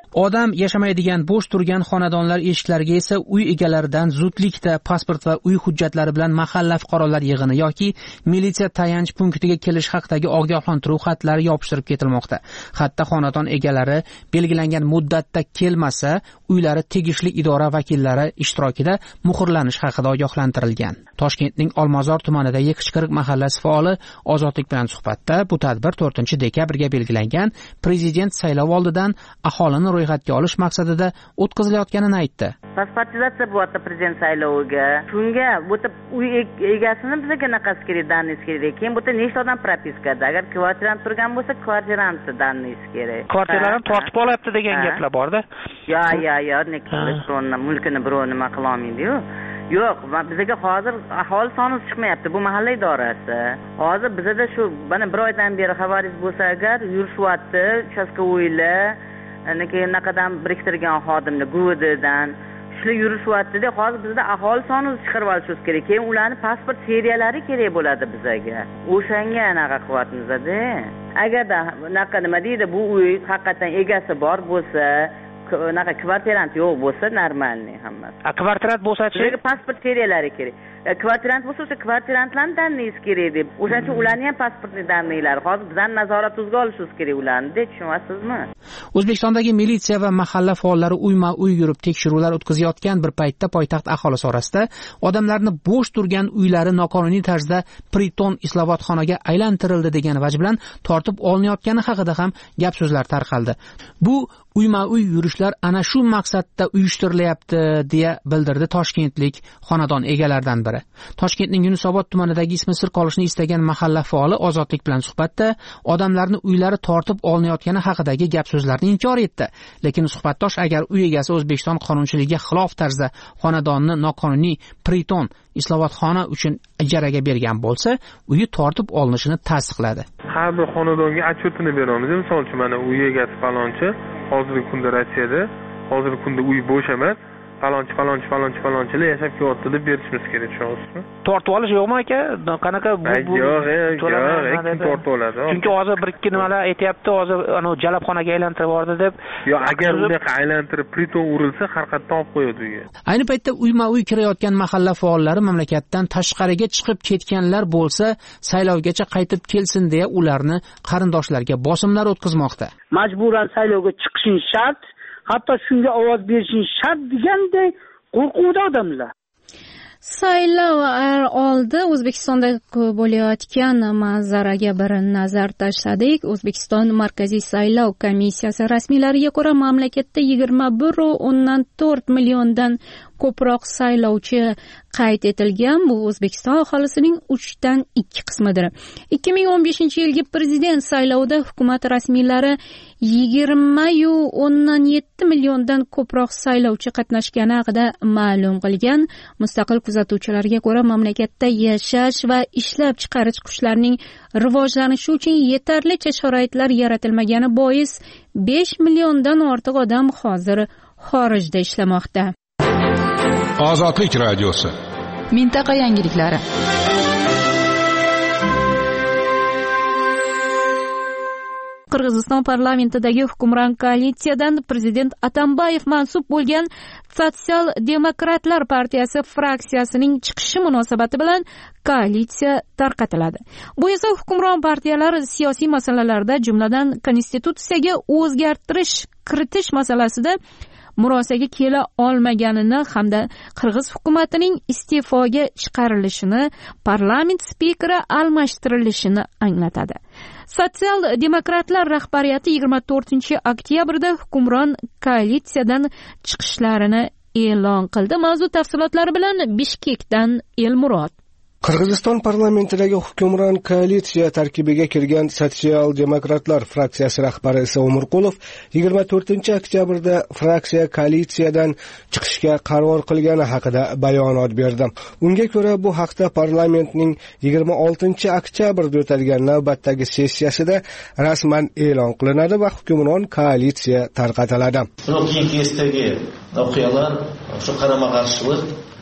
Odam yashamaydigan bo'sh turgan xonadonlar eshiklariga esa uy egalaridan zudlikda pasport va uy hujjatlari bilan mahalla fuqarolar yig'ini yoki militsiya tayanch punktiga kelish haqidagi ogohlantiruv xatlari yopishtirib ketilmoqda. Xatda xonadon egalari belgilangan muddatda kelmasa, uylari tegishli idora vakillari ishtirokida muhrlanish haqida ogohlantirilgan. Toshkentning Olmazor tumanidagi Qichqiriq mahallasi faoli Ozodlik bilan suhbatda bu tadbir to'rtinchi dekabrga belgilangan prezident saylovi oldidan aholini ro'yxatga olish maqsadida o'tkazilayotganini aytdi. Pasportizatsiya bo'lyapti prezident sayloviga. Shunga bu uy egasini bizga qanaqasi kerak, dannis kerak. Keyin bu nechta odam propiskada. Agar kvartirani turgan bo'lsa, kvartirani dannis kerak. Kvartirani tortib olyapti degan gaplar bor-da. Yo, yo, yo, nekini mulkini birov nima qila olmaydi-yu. Yo'q, bizga hozir aholi soni chiqmayapti. Bu mahalla idorasi. Hozir bizda shu mana bir oydan beri xabaringiz bo'lsa agar yurishyapti, uchastkovoylar, keyin naqadan biriktirgan xodimlar Guvidan shular yurishyapti-da. Hozir bizda aholi soni chiqarib olishimiz kerak. Keyin ularning pasport seriyalari kerak bo'ladi bizga. O'shanga anaqa qilyapmiz-da. Agarda naqa nima deydi, bu uy haqiqatan egasi bor bo'lsa, naqa kvartirant yo'q bo'lsa, normalniy hammasi. A kvartirant bo'lsa-chi, pasport seriyalari kerak. Kvartirant bo'lsa, o'sha kvartirantlarning danniyiz kerak deb. O'shaning uchun ularning ham pasportli dannilari hozir bizdan nazoratimizga olishimiz kerak ularni, deb tushunyapsizmi? O'zbekistondagi militsiya va mahalla faollari uyma-uy yurib tekshiruvlar o'tkazayotgan bir paytda poytaxt aholisi orasida odamlarni bo'sh turgan uylari noqonuniy tarzda priton islohotxonaga aylantirildi degan vaj bilan tortib olinayotgani haqida ham gap so'zlar tarqaldi. Bu uyma-uy yurishlar ana shu maqsadda uyushtirilyapti deya bildirdi toshkentlik xonadon egalaridan biri. Toshkentning Yunusobod tumanidagi ismi sir qolishni istagan mahalla faoli Ozodlik bilan suhbatda odamlarni uylari tortib olinayotgani haqidagi gap so'zlarni inkor etdi. Lekin suhbatdosh agar uy egasi O'zbekiston qonunchiligiga xilof tarzda xonadonni noqonuniy priton islohotxona uchun ijaraga bergan bo'lsa, uyi tortib olinishini tasdiqladi. Har bir xonadonga отчетini beramiz. Misol uchun mana uy egasi falonchi, hozirgi kunda Rossiyada, hozirgi kunda uy bo'sh emas, falonchi falonchi falonchi falonchilar yashab kelyapti deb berishimiz kerak, tushunasizmi? Tortib olish yo'qmi aka? Qanaqa bu yo'q, yo'q, kim tortib oladi? Chunki hozir bir ikki nimalar aytayapti, hozir ana jalabxonaga aylantirib yubordi deb. Yo'q, agar unaqa aylantirib priton urilsa, har qayerdan olib qo'yadi uyga. Ayni paytda uyma-uy kirayotgan mahalla faollari mamlakatdan tashqariga chiqib ketganlar bo'lsa, saylovgacha qaytib kelsin deya ularni qarindoshlariga bosimlar o'tkazmoqda. Majburan saylovga chiqishing shart, hatto shunga ovoz berishing shart deganday qo'rquvda odamlar. Saylov oldi O'zbekistonda bo'layotgan manzaraga bir nazar tashladik. O'zbekiston Markaziy saylov komissiyasi rasmiylariga ko'ra, mamlakatda yigirma bir nuqta o'ndan to'rt milliondan ko'proq saylovchi qayd etilgan. Bu O'zbekiston aholisining uchdan ikki qismidir. ikki ming o'n beshinchi yilgi prezident saylovida hukumat rasmiylari yigirma nuqta o'ndan yetti milliondan ko'proq saylovchi qatnashgani haqida ma'lum qilgan. Mustaqil kuzatuvchilarga ko'ra, mamlakatda yashash va ishlab chiqarish kuchlarining rivojlanishi uchun yetarlicha sharoitlar yaratilmagani bois besh milliondan ortiq odam hozir xorijda ishlamoqda. Ozodlik radiosi. Mintaqa yangiliklari. Qirg'iziston parlamentidagi hukmron koalitsiyadan prezident Atambayev mansub bo'lgan Sotsial-demokratlar partiyasi fraksiyasining chiqishi munosabati bilan koalitsiya tarqatiladi. Bu esa hukmron partiyalar siyosiy masalalarda, jumladan konstitutsiyaga o'zgartirish kiritish masalasida murosaga kela olmaganini hamda Qirg'iz hukumatining iste'foga chiqarilishini, parlament spikeri almashtirilishini anglatadi. Sotsial-demokratlar rahbariyati yigirma to'rtinchi oktyabrda hukmron koalitsiyadan chiqishlarini e'lon qildi. Mavzu tafsilotlari bilan Bishkekdan Elmurod. Qirg'iziston parlamentidagi hukmron koalitsiya tarkibiga kirgan Sotsial-demokratlar fraksiyasi rahbari Isa Umurqulov yigirma to'rtinchi oktyabrda fraksiya koalitsiyadan chiqishga qaror qilgani haqida bayonot berdi. Unga ko'ra, bu haqda parlamentning yigirma oltinchi oktyabrda o'tadigan navbatdagi sessiyasida rasman e'lon qilinadi va hukmron koalitsiya tarqatiladi. Biroq keyingi voqealar, o'sha qarama-qarshilik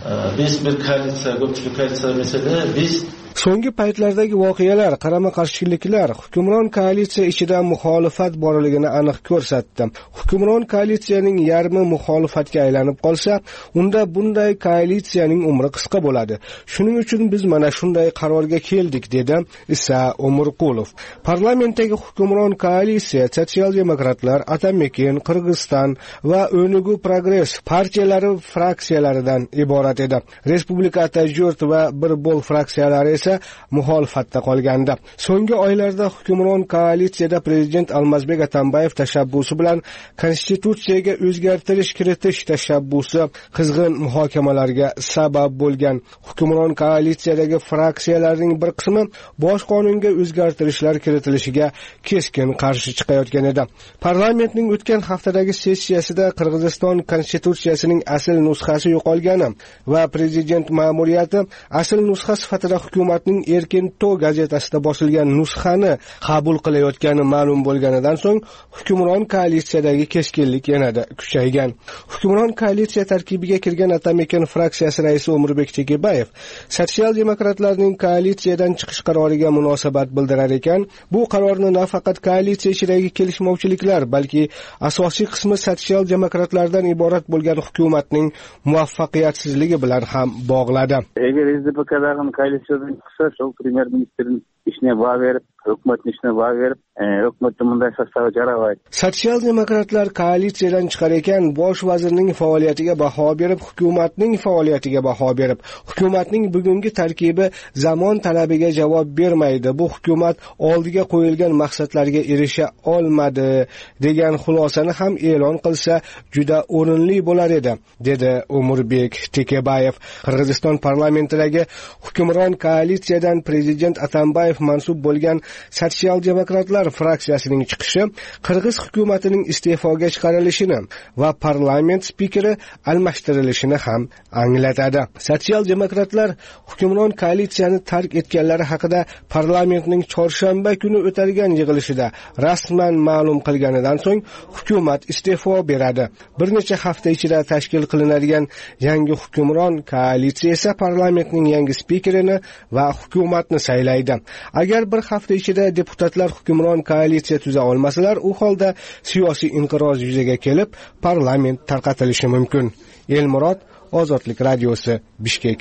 biz bir koalitsiya, ko'pchilik koalitsiya mesele biz so'nggi paytlardagi voqealar, qarama-qarshiliklar hukmron koalitsiya ichida muxolifat borligini aniq ko'rsatdi. Hukmron koalitsiyaning yarmi muxolifatga aylanib qolsa, unda bunday koalitsiyaning umri qisqa bo'ladi. Shuning uchun biz mana shunday qarorga keldik, dedi Isa Umurqulov. Parlamentdagi hukmron koalitsiya sotsial-demokratlar, Atamekin, Qirg'iziston va O'nugu Progress partiyalari fraksiyalaridan iborat edi. Respublika Atajurt va Bir Bol fraksiyalari esa muxolifatda qolgandi. So'nggi oylarda hukmron koalitsiyada prezident Almazbek Atambayev tashabbusi bilan konstitutsiyaga o'zgartirish kiritish tashabbusi qizg'in muhokamalarga sabab bo'lgan. Hukmron koalitsiyadagi fraksiyalarning bir qismi bosh qonunga o'zgartirishlar kiritilishiga keskin qarshi chiqayotgan edi. Parlamentning o'tgan haftadagi sessiyasida Qirg'iziston konstitutsiyasining asl nusxasi yo'qolgani va prezident ma'muriyati asl nusxa sifatida hukumatning Erkin To gazetasida bosilgan nusxani qabul qilayotgani ma'lum bo'lganidan so'ng hukmron koalitsiyadagi keskinlik yanada kuchaygan. Hukmron koalitsiya tarkibiga kirgan Atamekin fraksiyasi raisi O'murbek Tekebayev sotsial-demokratlarning koalitsiyadan chiqish qaroriga munosabat bildirar ekan, bu qarorni nafaqat koalitsiya ichidagi kelishmovchiliklar, balki asosiy qismi sotsial-demokratlardan iborat bo'lgan hukumatning muvaffaqiyatsizligi bilan ham bog'ladi. Agar S D P koalitsiyadan chiqsa, shu premyer ministerning ishine bağ verip, hükümetin işine bağ verip, e, hükümetin bunday sostavı jaramaydi. Sotsial-demokratlar koalitsiyadan chiqar ekan, bosh vazirning faoliyatiga baho berib, hukumatning faoliyatiga baho berib, hukumatning bugungi tarkibi zamon talabiga javob bermaydi. Bu hukumat oldiga qo'yilgan maqsadlarga erisha olmadi degan xulosani ham e'lon qilsa juda o'rinli bo'lar edi, dedi O'murbek Tekebayev. Qirg'iziston parlamentidagi hukmron koalitsiyadan prezident Atambayev mansub bo'lgan sotsial-demokratlar fraksiyasining chiqishi Qirg'iz hukumatining iste'foga chiqarilishini va parlament spikeri almashtirilishini ham anglatadi. Sotsial-demokratlar hukmron koalitsiyani tark etganlari haqida parlamentning chorshanba kuni o'talgan yig'ilishida rasman ma'lum qilganidan so'ng hukumat iste'fo beradi. Bir necha hafta ichida tashkil qilinadigan yangi hukmron koalitsiya esa parlamentning yangi spikerini va hukumatni saylaydi. Agar bir hafta ichida deputatlar hukmron koalitsiya tuza olmasalar, u holda siyosiy inqiroz yuzaga kelib, parlament tarqatilishi mumkin. Elmurod, Ozodlik radiosi, Bishkek.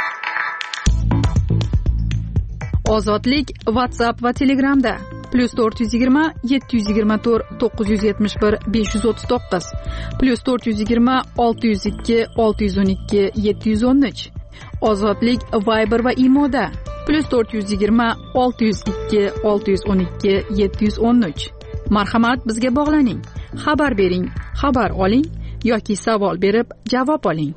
Ozodlik WhatsApp va Telegramda plus to'rt yuz yigirma yetti yuz yigirma to'rt to'qqiz yuz yetmish bir besh yuz o'ttiz to'qqiz plus to'rt yuz yigirma olti yuz ikki olti yuz o'n ikki yetti yuz o'n uch. Ozodlik Viber va Imoda plus to'rt yuz yigirma olti yuz ikki olti yuz o'n ikki yetti yuz o'n uch. Marhamat, bizga bog'laning, xabar bering, xabar oling yoki savol berib javob oling.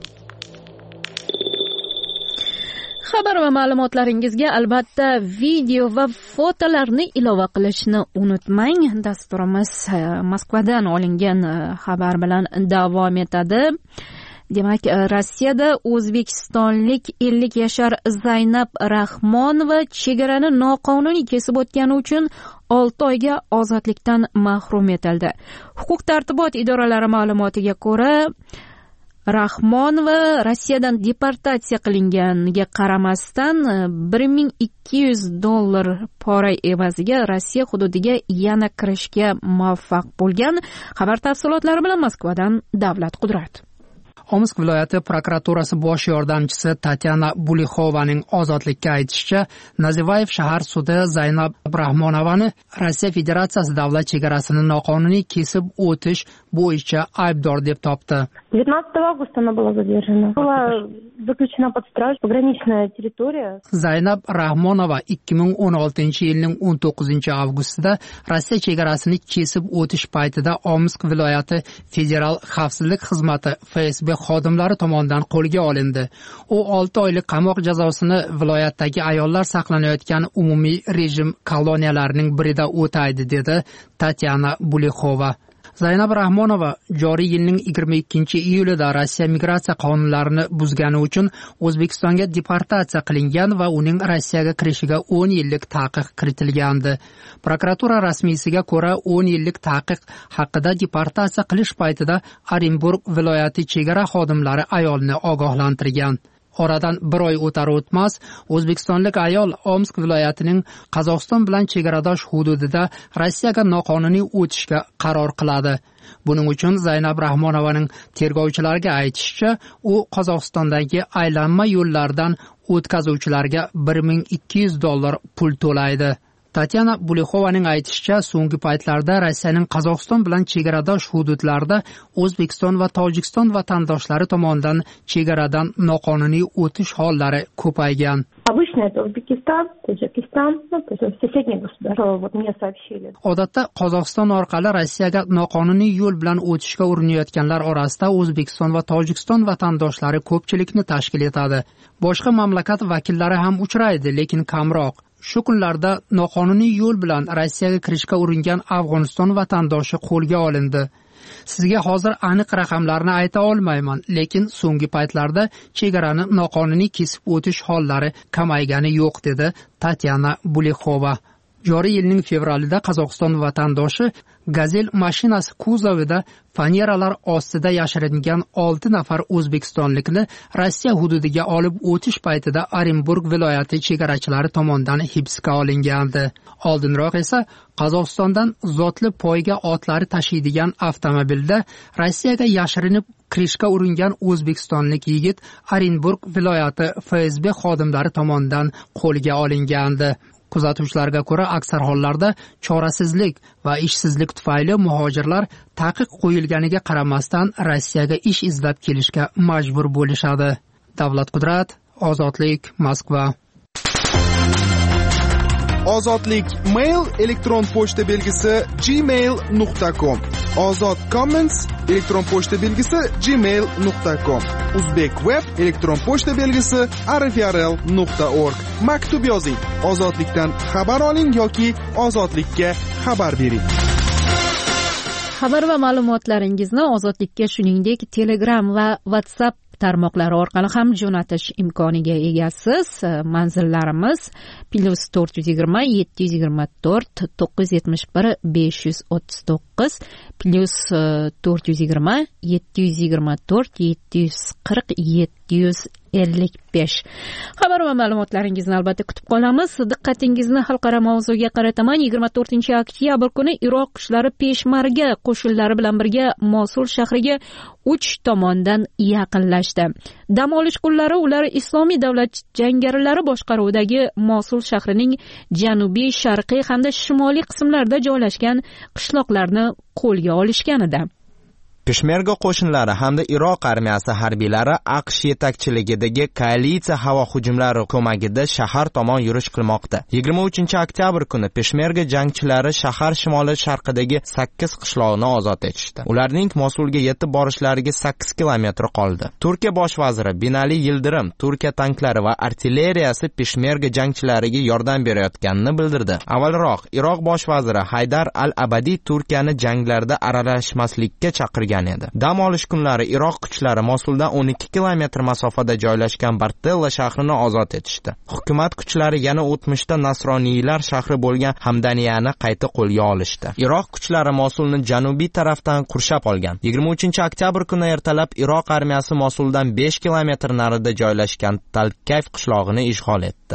Xabar va ma'lumotlaringizga albatta video va fotolarni ilova qilishni unutmang. Dasturimiz Moskvadan olingan xabar bilan davom etadi. Demak, Rossiyada o'zbekistonlik ellik yashar Zaynab Rahmonova chegarani noqonuniy kesib o'tgani uchun olti oyga ozodlikdan mahrum etildi. Huquq-tartibot idoralari ma'lumotiga ko'ra, Rahmonova Rossiyadan deportatsiya qilinganiga qaramasdan bir ming ikki yuz dollar pora evaziga Rossiya hududiga yana kirishga muvaffaq bo'lgan. Xabar tafsilotlari bilan Moskvadan Davlat Qudrat. Omsk viloyati prokuraturasi bosh yordamchisi Tatyana Bulixovaning ozodlikka aytishicha, Nazivayev shahar sudi Zaynab Rahmonovani Rossiya Federatsiyasi davlat chegarasini noqonuniy kesib o'tish bo'yicha aybdor deb topdi. девятнадцатого августа она была задержана. Была заключена под стражу пограничная территория. Zaynab Rahmonova ikki ming o'n oltinchi yilning o'n to'qqizinchi avgustida Rossiya chegarasini kesib o'tish paytida Omsk viloyati federal xavfsizlik xizmati F S B xodimlari tomonidan qo'lga olindi. U olti oylik qamoq jazosini viloyatdagi ayollar saqlanayotgan umumiy rejim koloniyalarining birida o'taydi, dedi Tatyana Bulixova. Zaynab Rahmonova joriy yilning yigirma ikkinchi iyulida Rossiya migratsiya qonunlarini buzgani uchun O'zbekistonga deportatsiya qilingan va uning Rossiyaga kirishiga o'n yillik taqiq kiritilgandi. Prokuratura rasmiysiga ko'ra, o'n yillik taqiq haqida deportatsiya qilish paytida Orenburg viloyati chegara xodimlari ayolni ogohlantirgan. Oradan bir oy o'tar o'tmas o'zbekistonlik ayol Omsk viloyatining Qozog'iston bilan chegaradosh hududida Rossiyaga noqonuniy o'tishga qaror qiladi. Buning uchun Zaynab Rahmonovaning tergovchilarga aytishicha, u Qozog'istondagi aylanma yo'llardan o'tkazuvchilarga bir ming ikki yuz dollar pul to'laydi. Tatyana Bulixovaning aytishicha, so'nggi paytlarda Rossiyaning Qozog'iston bilan chegaradosh hududlarda O'zbekiston va Tojikiston vatandoshlari tomonidan chegaradan noqonuniy o'tish hollari ko'paygan. Обычно это Узбекистан, Таджикистан, ну, то есть соседние государства, вот мне сообщили. Odatda Qozog'iston orqali Rossiyaga noqonuniy yo'l bilan o'tishga urinayotganlar orasida O'zbekiston va Tojikiston vatandoshlari ko'pchilikni tashkil etadi. Boshqa mamlakat vakillari ham uchraydi, lekin kamroq. Shu kunlarda noqonuniy yo'l bilan Rossiyaga kirishga uringan Afg'oniston vatandoshi qo'lga olindi. Sizga hozir aniq raqamlarni ayta olmayman, lekin so'nggi paytlarda chegarani noqonuniy kesib o'tish hollari kamaygani yo'q, dedi Tatyana Bulixova. Joriy yilning fevralida Qozog'iston vatandoshi Gazel mashinasi kuzovida faneralar ostida yashiringan olti nafar o'zbekistonlikni Rossiya hududiga olib o'tish paytida Orenburg viloyati chegarachilari tomonidan hibsga olingandi. Oldinroq esa Qozog'istondan zotli poyga otlari tashiydigan avtomobilda Rossiyaga yashirinib kirishga uringan o'zbekistonlik yigit Orenburg viloyati F S B xodimlari tomonidan qo'lga olingandi. Kuzatuvchilarga ko'ra, aksar hollarda chorasizlik va ishsizlik tufayli muhojirlar taqiq qo'yilganiga qaramasdan Rossiyaga ish izlab kelishga majbur bo'lishadi. Davlat Qudrat, Ozodlik, Moskva. Ozodlik mail elektron pochta belgisi gmail nuqta com. Ozod Comments elektron pochta belgisi gmail nuqta com. Uzbek web elektron pochta belgisi r f r l nuqta org. Maktub yozing, ozodlikdan xabar oling yoki ozodlikka xabar bering. Xabar va ma'lumotlaringizni Ozodlikka shuningdek Telegram va WhatsApp tarmoqlari orqali ham jo'natish imkoniga egasiz. Manzillarimiz plus to'rt yuz yigirma yetti yuz yigirma to'rt to'qqiz yuz yetmish bir besh yuz o'ttiz to'qqiz plus to'rt yuz yigirma yetti yuz yigirma to'rt yetti yuz qirq yetti yuz ellik besh. Xabar va ma'lumotlaringizni albatta kutib qolamiz. Diqqatingizni xalqaro mavzuga qarataman. yigirma to'rtinchi oktyabr kuni Iroq kuchlari peshmarga qo'shinlari bilan birga Mosul shahriga uch tomondan yaqinlashdi. Dam olish kunlari ular Islomiy davlat jangarilari boshqaruvidagi Mosul shahrining janubiy, sharqiy hamda shimoliy qismlarida joylashgan qishloqlarni qo'lga olishgan edi. Peshmerga qo'shinlari hamda Iroq armiyasi harbiylari AQSh yetakchiligidagi koalitsiya havo hujumlari ko'magida shahar tomon yurish qilmoqda. yigirma uchinchi oktyabr kuni Peshmerga jangchilari shahar shimoli sharqidagi sakkiz qishloqni ozod etishdi. Ularning Mosulga yetib borishlariga sakkiz kilometr qoldi. Turkiya bosh vaziri Binali Yildirim Turkiya tanklari va artilleriyasi Peshmerga jangchilariga yordam berayotganini bildirdi. Avvalroq Iroq bosh vaziri Haydar al-Abadi Turkiyani janglarda aralashmaslikka chaqirgan edi. Dam olish kunlari Iroq kuchlari Mosuldan o'n ikki kilometr masofada joylashgan Bartella shahrini ozod etishdi. Hukumat kuchlari yana o'tmishda nasroniylar shahri bo'lgan Hamdaniyani qayta qo'lga olishdi. Iroq kuchlari Mosulni janubiy tarafdan qurshab olgan. yigirma uchinchi oktyabr kuni ertalab Iroq armiyasi Mosuldan besh kilometr narida joylashgan Talkayf qishlog'ini ishg'ol etdi.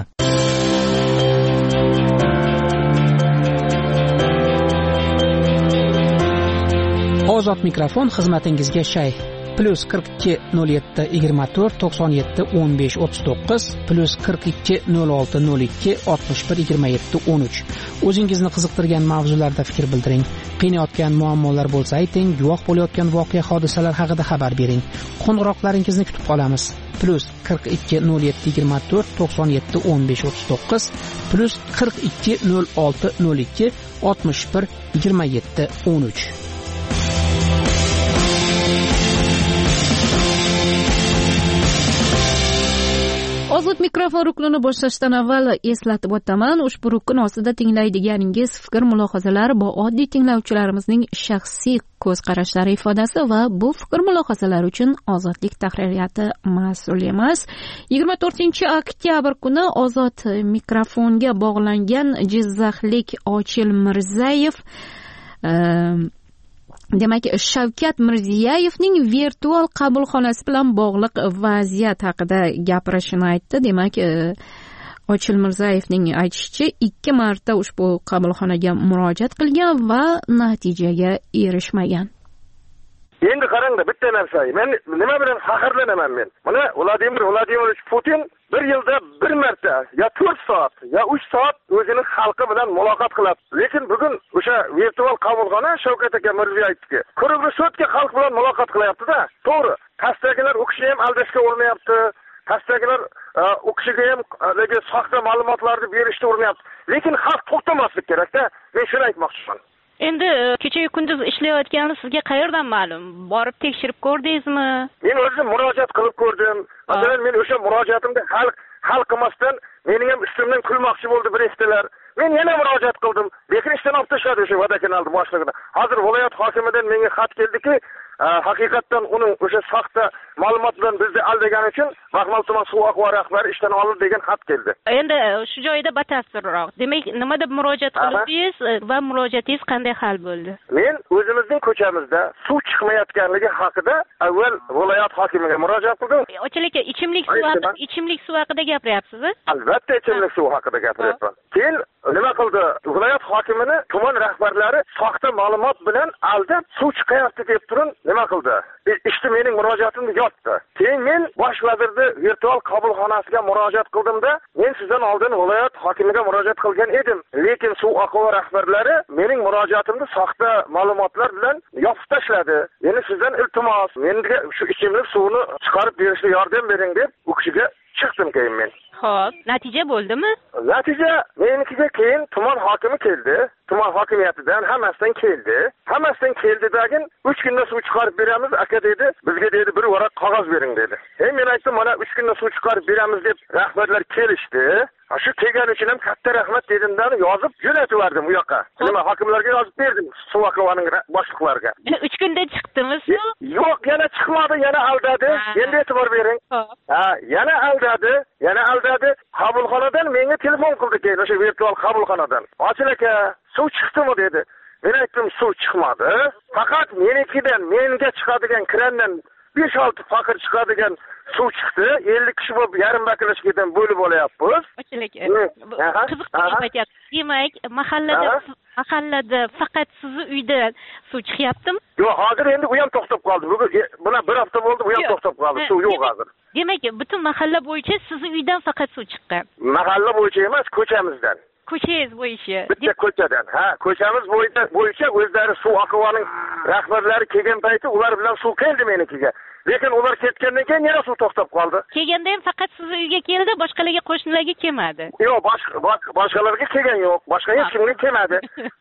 Ozod mikrofon xizmatingizga shay. Plus qirq ikki nol yetti yigirma to'rt to'qson yetti o'n besh o'ttiz to'qqiz plus qirq ikki nol olti nol ikki oltmish bir yigirma yetti o'n uch. O'zingizni qiziqtirgan mavzularda fikr bildiring. Qiynayotgan muammolar bo'lsa ayting, guvoh bo'layotgan voqea hodisalar haqida xabar bering. Qo'ng'iroqlaringizni kutib qolamiz. Plus qirq ikki nol yetti yigirma to'rt to'qson yetti o'n besh o'ttiz to'qqiz plus qirq ikki nol olti nol ikki oltmish bir yigirma yetti o'n uch. Ozod mikrofon ruknini boshlashdan avval eslatib o'taman, ushbu rukn ostida tinglaydiganingiz fikr mulohazalar bu oddiy tinglovchilarimizning shaxsiy ko'z qarashlari ifodasi va bu fikr mulohazalar uchun Ozodlik tahririyati mas'ul emas. yigirma to'rtinchi oktyabr kuni Ozod mikrofonga bog'langan jizzaxlik Ochil Mirzayev demak Shavkat Mirziyoyevning virtual qabulxonasi bilan bog'liq vaziyat haqida gapirishini aytdi. Demak Ochil Mirzayevning aytishicha ikki marta ushbu qabulxonaga murojaat qilgan va natijaga erishmagan. Endi qarangda bitta narsa, men nima bilan faxrlanaman men. Mana Vladimir Vladimirovich Putin bir yilda bir marta ya to'rt soat ya uch soat o'zini xalqi bilan muloqot qiladi. Lekin bugun o'sha virtual qabulxona Shavkat aka Mirziyoyevga kruglый sutka xalq bilan muloqot qilyapti-da. To'g'ri, pastdagilar u kishini ham aldashga urinayapti. Pastdagilar u kishiga ham legi soxta ma'lumotlarni berishga urinayapti. Lekin xalq to'xtamaslik kerak-da. Men shuni aytmoqchiman. Endi kecha kunduz ishlayotgani sizga qayerdan ma'lum? Borib tekshirib ko'rdingizmi? Men o'zim murojaat qilib ko'rdim. Masalan, men o'sha murojaatimda xalq hal qilmasdan mening ham ustimdan kulmoqchi bo'ldi bir ehtilar. Men yana murojaat qildim. Lekin ishdan olib tashladi o'sha Vadakanalni boshlig'idan. Hozir viloyat hokimidan menga xat keldiki, haqiqatdan uning o'sha soxta ma'lumot bilan bizni aldagani uchun Baxmal tuman suv oqova rahbari ishdan olindi degan xat keldi. Endi shu joyda batafsilroq. Demak, nima deb murojaat qildingiz va murojaatingiz qanday hal bo'ldi? Men o'zimizning ko'chamizda suv chiqmayotganligi haqida avval viloyat hokimiga murojaat qildim. Ochalik ichimlik suv haqida, ichimlik suv haqida gapiryapsiz? Albatta, ichimlik suv haqida gapiryapman. Keyin nima qildi? Viloyat hokimini tuman rahbarlari soxta ma'lumot bilan aldab suv chiqayapti deb turib nima qildi? İşte mening murojaatimni yopdi. Keyin men bosh vazirni virtual qabulxonasiga murojaat qildimda, men sizdan oldin viloyat hokimiga murojaat qilgan edim. Lekin suv oqova rahbarlari mening murojaatimni soxta ma'lumotlar bilan yopib tashladi. Endi sizdan iltimos, menga shu ichimlik suvini chiqarib berishga yordam bering deb u kishiga chiqdim keyin men. Xo'p, natija bo'ldimi? Natija menikiga keyin tuman hokimi keldi. Tuman hokimiyatidan hammasidan keldi. Hammasidan keldidagin uch kunda suv chiqarib beramiz aka dedi. Bizga dedi bir varaq qog'oz bering dedi. Hey, men aytdim, mana uch kunda suv chiqarib beramiz deb rahbarlar kelishdi. Shu kelgani uchun ham katta rahmat dedimdan yozib jo'natib yubordim u yoqqa. Nima hokimlarga yozib berdim, suv oqovaning boshliqlariga. uch kunda chiqdimi suv? Yo'q, yana chiqmadi, yana aldadi. Endi e'tibor bering. Ha, yana aldadi, yana aldadi. Qabulxonadan menga telefon qildi keyin o'sha virtual qabulxonadan. Ochil aka, suv chiqdimi dedi. Men aytdim, suv chiqmadi. Faqat menikidan menga chiqadigan krandan besh olti faqir chiqadigan suv chiqdi. ellik kishi bo'lib yarim baklashkadan bo'lib olyapmiz. Ochilak, qiziq aytyapsiz. Demak, mahallada mahallada faqat sizni uydan suv chiqyaptimi? Yo'q, hozir endi u ham to'xtab qoldi. Bugun buna bir hafta bo'ldi, u ham to'xtab qoldi. Suv yo'q hozir. Demak, butun mahalla bo'yicha sizni uydan faqat suv chiqqan. Mahalla bo'yicha emas, ko'chamizdan. Ko'changiz bo'yicha. Bitta ko'chadan. Ha, ko'chamiz bo'yicha bo'yicha o'zlari suv oqovaning rahbarlari kelgan payti ular bilan suv keldi menikiga. Lekin ular ketgandan keyin yana suv to'xtab qoldi. Kelganda ham faqat sizni uyga keldi, boshqalarga qo'shnilarga kelmadi. Yo'q, boshqa boshqalarga kelgan yo'q. Boshqa hech kimga kelmadi.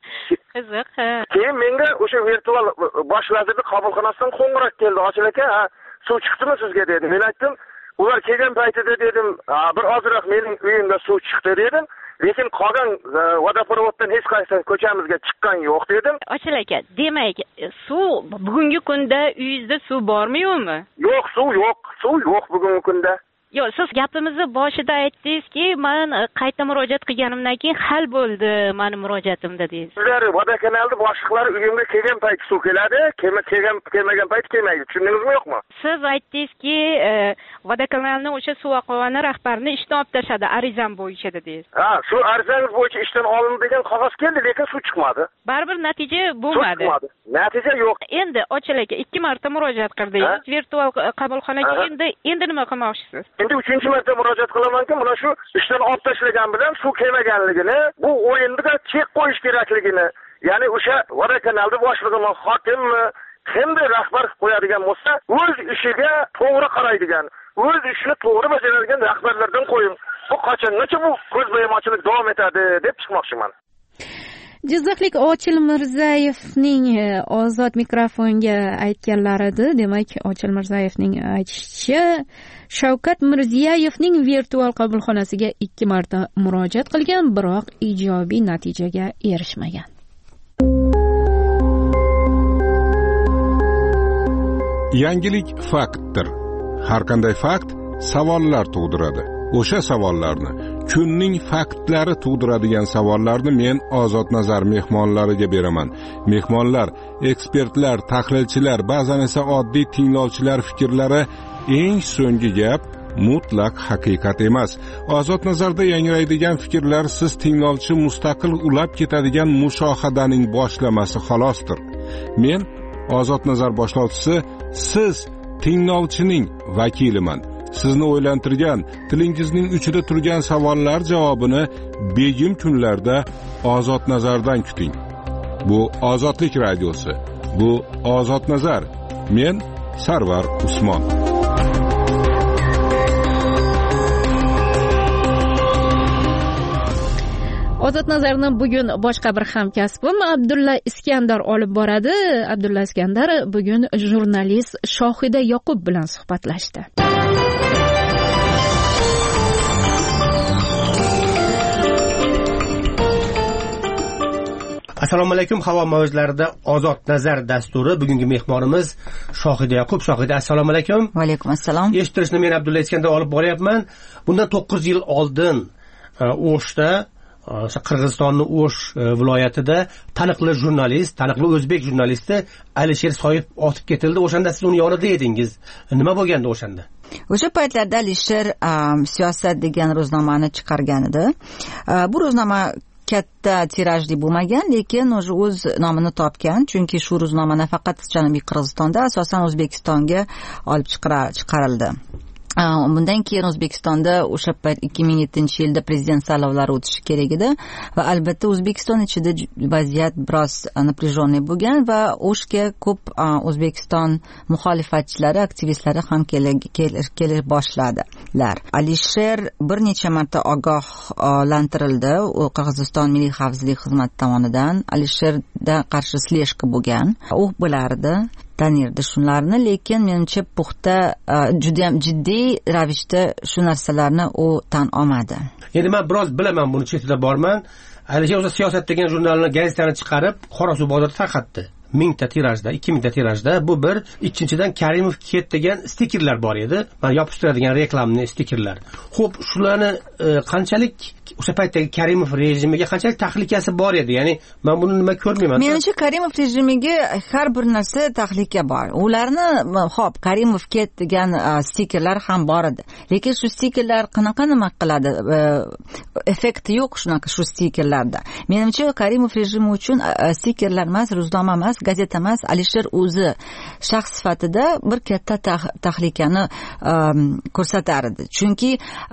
Qiziq. Keyin menga o'sha virtual bosh vazirni qabulxonasidan qo'ng'iroq keldi. Ochil aka, suv chiqdimi sizga dedi. Men aytdim, ular kelgan paytida dedim, bir ozroq mening uyimda suv chiqdi dedim. Lekin qolgan vodoprovoddan hech qaysi ko'chamizga chiqqan yo'q dedim. Ochil aka, demak, suv bugungi kunda uyingizda suv bormi yo'qmi? Yo'q, suv yo'q. Suv yo'q bugungi kunda. Yo'q, siz gapimizni boshida aytdingizki, men qayta murojaat qilganimdan keyin hal bo'ldi mening murojaatim dedingiz. Sizlar Vadakanalni boshliqlari uyimga kelgan payt suv keladi, kelmagan kelmagan payt kelmaydi. Tushundingizmi yo'qmi? Siz aytdingizki, Vadakanalni o'sha suv oqovani rahbarini ishdan olib tashladi, arizam bo'yicha dedingiz. Ha, shu arizangiz bo'yicha ishdan olindi degan qog'oz keldi, lekin suv chiqmadi. Baribir natija bo'lmadi. Chiqmadi. Natija yo'q. Endi Ochil aka ikki marta murojaat qildingiz virtual qabulxonaga. Endi endi nima qilmoqchisiz? Endi uchinchi marta murojaat qilamanki, mana shu ishdan olib tashlagan bilan suv kelmaganligini, bu o'yinga chek qo'yish kerakligini, ya'ni o'sha Vadakanalni boshlig'imi, hokimmi, kimni rahbar qo'yadigan bo'lsa, o'z ishiga to'g'ri qaraydigan, o'z ishini to'g'ri bajaradigan rahbarlardan qo'ying. Bu qachongacha bu ko'zbo'yamachilik davom etadi deb chiqmoqchiman. Jizzaxlik Ochil Mirzayevning ozod mikrofonga aytganlari edi. Demak, Ochil Mirzayevning aytishicha, Shavkat Mirziyoyevning virtual qabulxonasiga ikki marta murojaat qilgan, biroq ijobiy natijaga erishmagan. Yangilik faktdir. Har qanday fakt savollar tug'diradi. O'sha savollarni kunning faktlari tug'diradigan savollarni men Ozod Nazar mehmonlariga beraman. Mehmonlar, ekspertlar, tahlilchilar, ba'zan esa oddiy tinglovchilar fikrlari eng so'nggi gap mutlaq haqiqat emas. Ozod Nazarda yangraydigan fikrlar siz tinglovchi mustaqil ulab ketadigan mushohadaning boshlamasi xolosdir. Men Ozod Nazar boshlovchisi, siz tinglovchining vakiliman. Sizni o'ylantirgan, tilingizning uchida turgan savollar javobini begim kunlarda Ozod Nazardan kuting. Bu Ozodlik radiosi. Bu Ozod Nazar. Men Sarvar Usmon. Ozod Nazarni bugun boshqa bir hamkasbim Abdulla Iskandar olib boradi. Abdulla Iskandar bugun jurnalist Shohida Yoqub bilan suhbatlashdi. Assalomu alaykum. Havo mavjlarida Ozod Nazar dasturi. Bugungi mehmonimiz Shohida Yoqub. Shohida, assalomu alaykum. Va alaykum assalom. Eshittirishni men Abdulla Iskandar olib boryapman. Bundan to'qqiz yil oldin O'shda, Qirg'izistonning O'sh viloyatida taniqli jurnalist, taniqli o'zbek jurnalisti Alisher Soipov otib ketildi. O'shanda siz uning yonida edingiz. Nima bo'lgandi o'shanda? O'sha paytlarda Alisher siyosat degan ro'znomani chiqargan edi. Bu ro'znoma katta tirajli bo'lmagan, lekin o'zi o'z nomini topgan, chunki shu ro'znoma nafaqat Janubiy Qirg'izistonda, asosan O'zbekistonga olib chiqarildi. Bundan keyin O'zbekistonda o'sha payt ikki ming yettinchi yilda prezident saylovlari o'tishi kerak edi va albatta O'zbekiston ichida vaziyat biroz напряженный bo'lgan va O'shga ko'p O'zbekiston muxolifatchilari, aktivistlari ham kela boshladilar. Alisher bir necha marta ogohlantirildi Qirg'iziston Milliy xavfsizlik xizmati tomonidan. Alisherda qarshi sleshka bo'lgan. U bilardi, tanirdi shularni, lekin menimcha puxta juda ham jiddiy ravishda shu narsalarni u tan olmadi. Endi men biroz bilaman, buni chetida borman. Alisher o'zi siyosat degan jurnalni, gazetani chiqarib, Xorazm bozorida tarqatdi. mingta tirajda, ikki mingta tirajda. Bu bir. Ikkinchidan Karimov ket degan stikerlar bor edi. Mana yopishtiradigan reklamni stikerlar. Xo'p, shularni qanchalik o'sha paytdagi Karimov rejimiga qanchalik tahlikasi bor edi? Ya'ni men buni nima ko'rmayman. Menimcha Karimov rejimiga har bir narsa tahlika bor. Ularni, xo'p, Karimov ket degan stikerlar ham bor edi. Lekin shu stikerlar qanaqa nima qiladi? Effekti yo'q shunaqa shu stikerlarda. Menimcha Karimov rejimi uchun stikerlar emas, ro'znoma emas, gazeta emas, Alisher o'zi shaxs sifatida bir katta tahlikani ko'rsatar edi. Chunki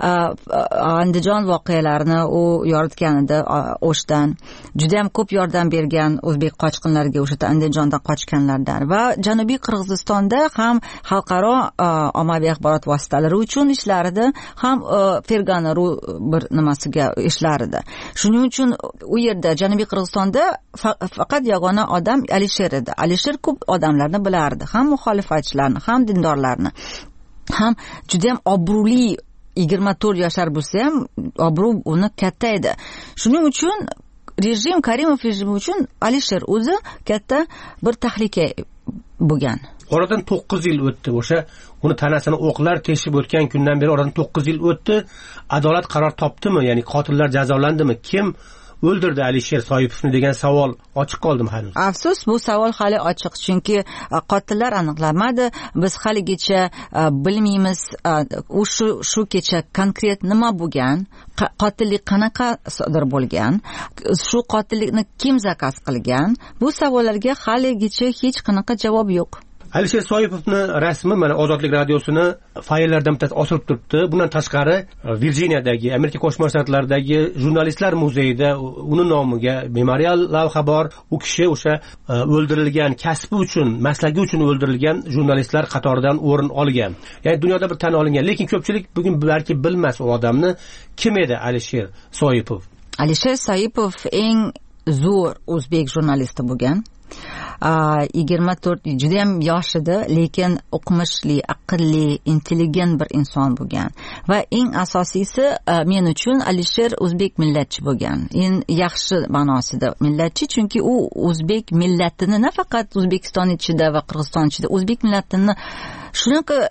Andijon voqealarini u yoritganida O'shdan juda ham ko'p yordam bergan o'zbek qochqinlariga, o'sha Andijondan qochganlardan va Janubiy Qirg'izistonda ham xalqaro ommaviy axborot vositalari uchun ishlarida, ham Fergana.ru bir nimasiga ishlarida. Shuning uchun u yerda Janubiy Qirg'izistonda faqat yagona odam Alisher edi. Alisher ko'p odamlarni bilardi, ham muxolifatchilarni, ham dindorlarni, ham juda ham obro'li, yigirma to'rt yoshlar bo'lsa ham obro' uni katta edi. Shuning uchun rejim, Karimov rejimi uchun Alisher o'zi katta bir tahlika bo'lgan. Oradan to'qqiz yil o'tdi. O'sha uni tanasini o'qlar teshib o'tgan kundan beri oradan to'qqiz yil o'tdi. Adolat qaror topdimi? Ya'ni qotillar jazolandimi? Kim o'ldirdi Alisher Soipovni degan savol ochiq qoldi hanuz. Afsus, bu savol hali ochiq, chunki qotillar aniqlanmadi. Biz haligacha bilmaymiz u shu shu kecha konkret nima bo'lgan, qotillik qanaqa sodir bo'lgan, shu qotillikni kim zakaz qilgan. Bu savollarga haligacha hech qanaqa javob yo'q. Alisher Soipovni rasmi mana Ozodlik radiosini fayllardan bittasi osilib turibdi. Bundan tashqari Virjiniyadagi, Amerika Qo'shma Shtatlaridagi jurnalistlar muzeyida uni nomiga memorial lavha bor. U kishi o'sha o'ldirilgan, kasbi uchun, maslagi uchun o'ldirilgan jurnalistlar qatoridan o'rin olgan. Ya'ni dunyoda bir tan olingan, lekin ko'pchilik bugun balki bilmas u odamni. Kim edi Alisher Soipov? Alisher Soipov eng zo'r o'zbek jurnalisti bo'lgan. yigirma to'rt juda ham yosh edi, lekin o'qimishli, aqlli, intelligent bir inson bo'lgan va eng asosiysi men uchun Alisher o'zbek millatchi bo'lgan. Eng yaxshi ma'nosida millatchi, chunki u o'zbek millatini nafaqat O'zbekiston ichida va Qirg'iziston ichida, o'zbek millatini shunaqa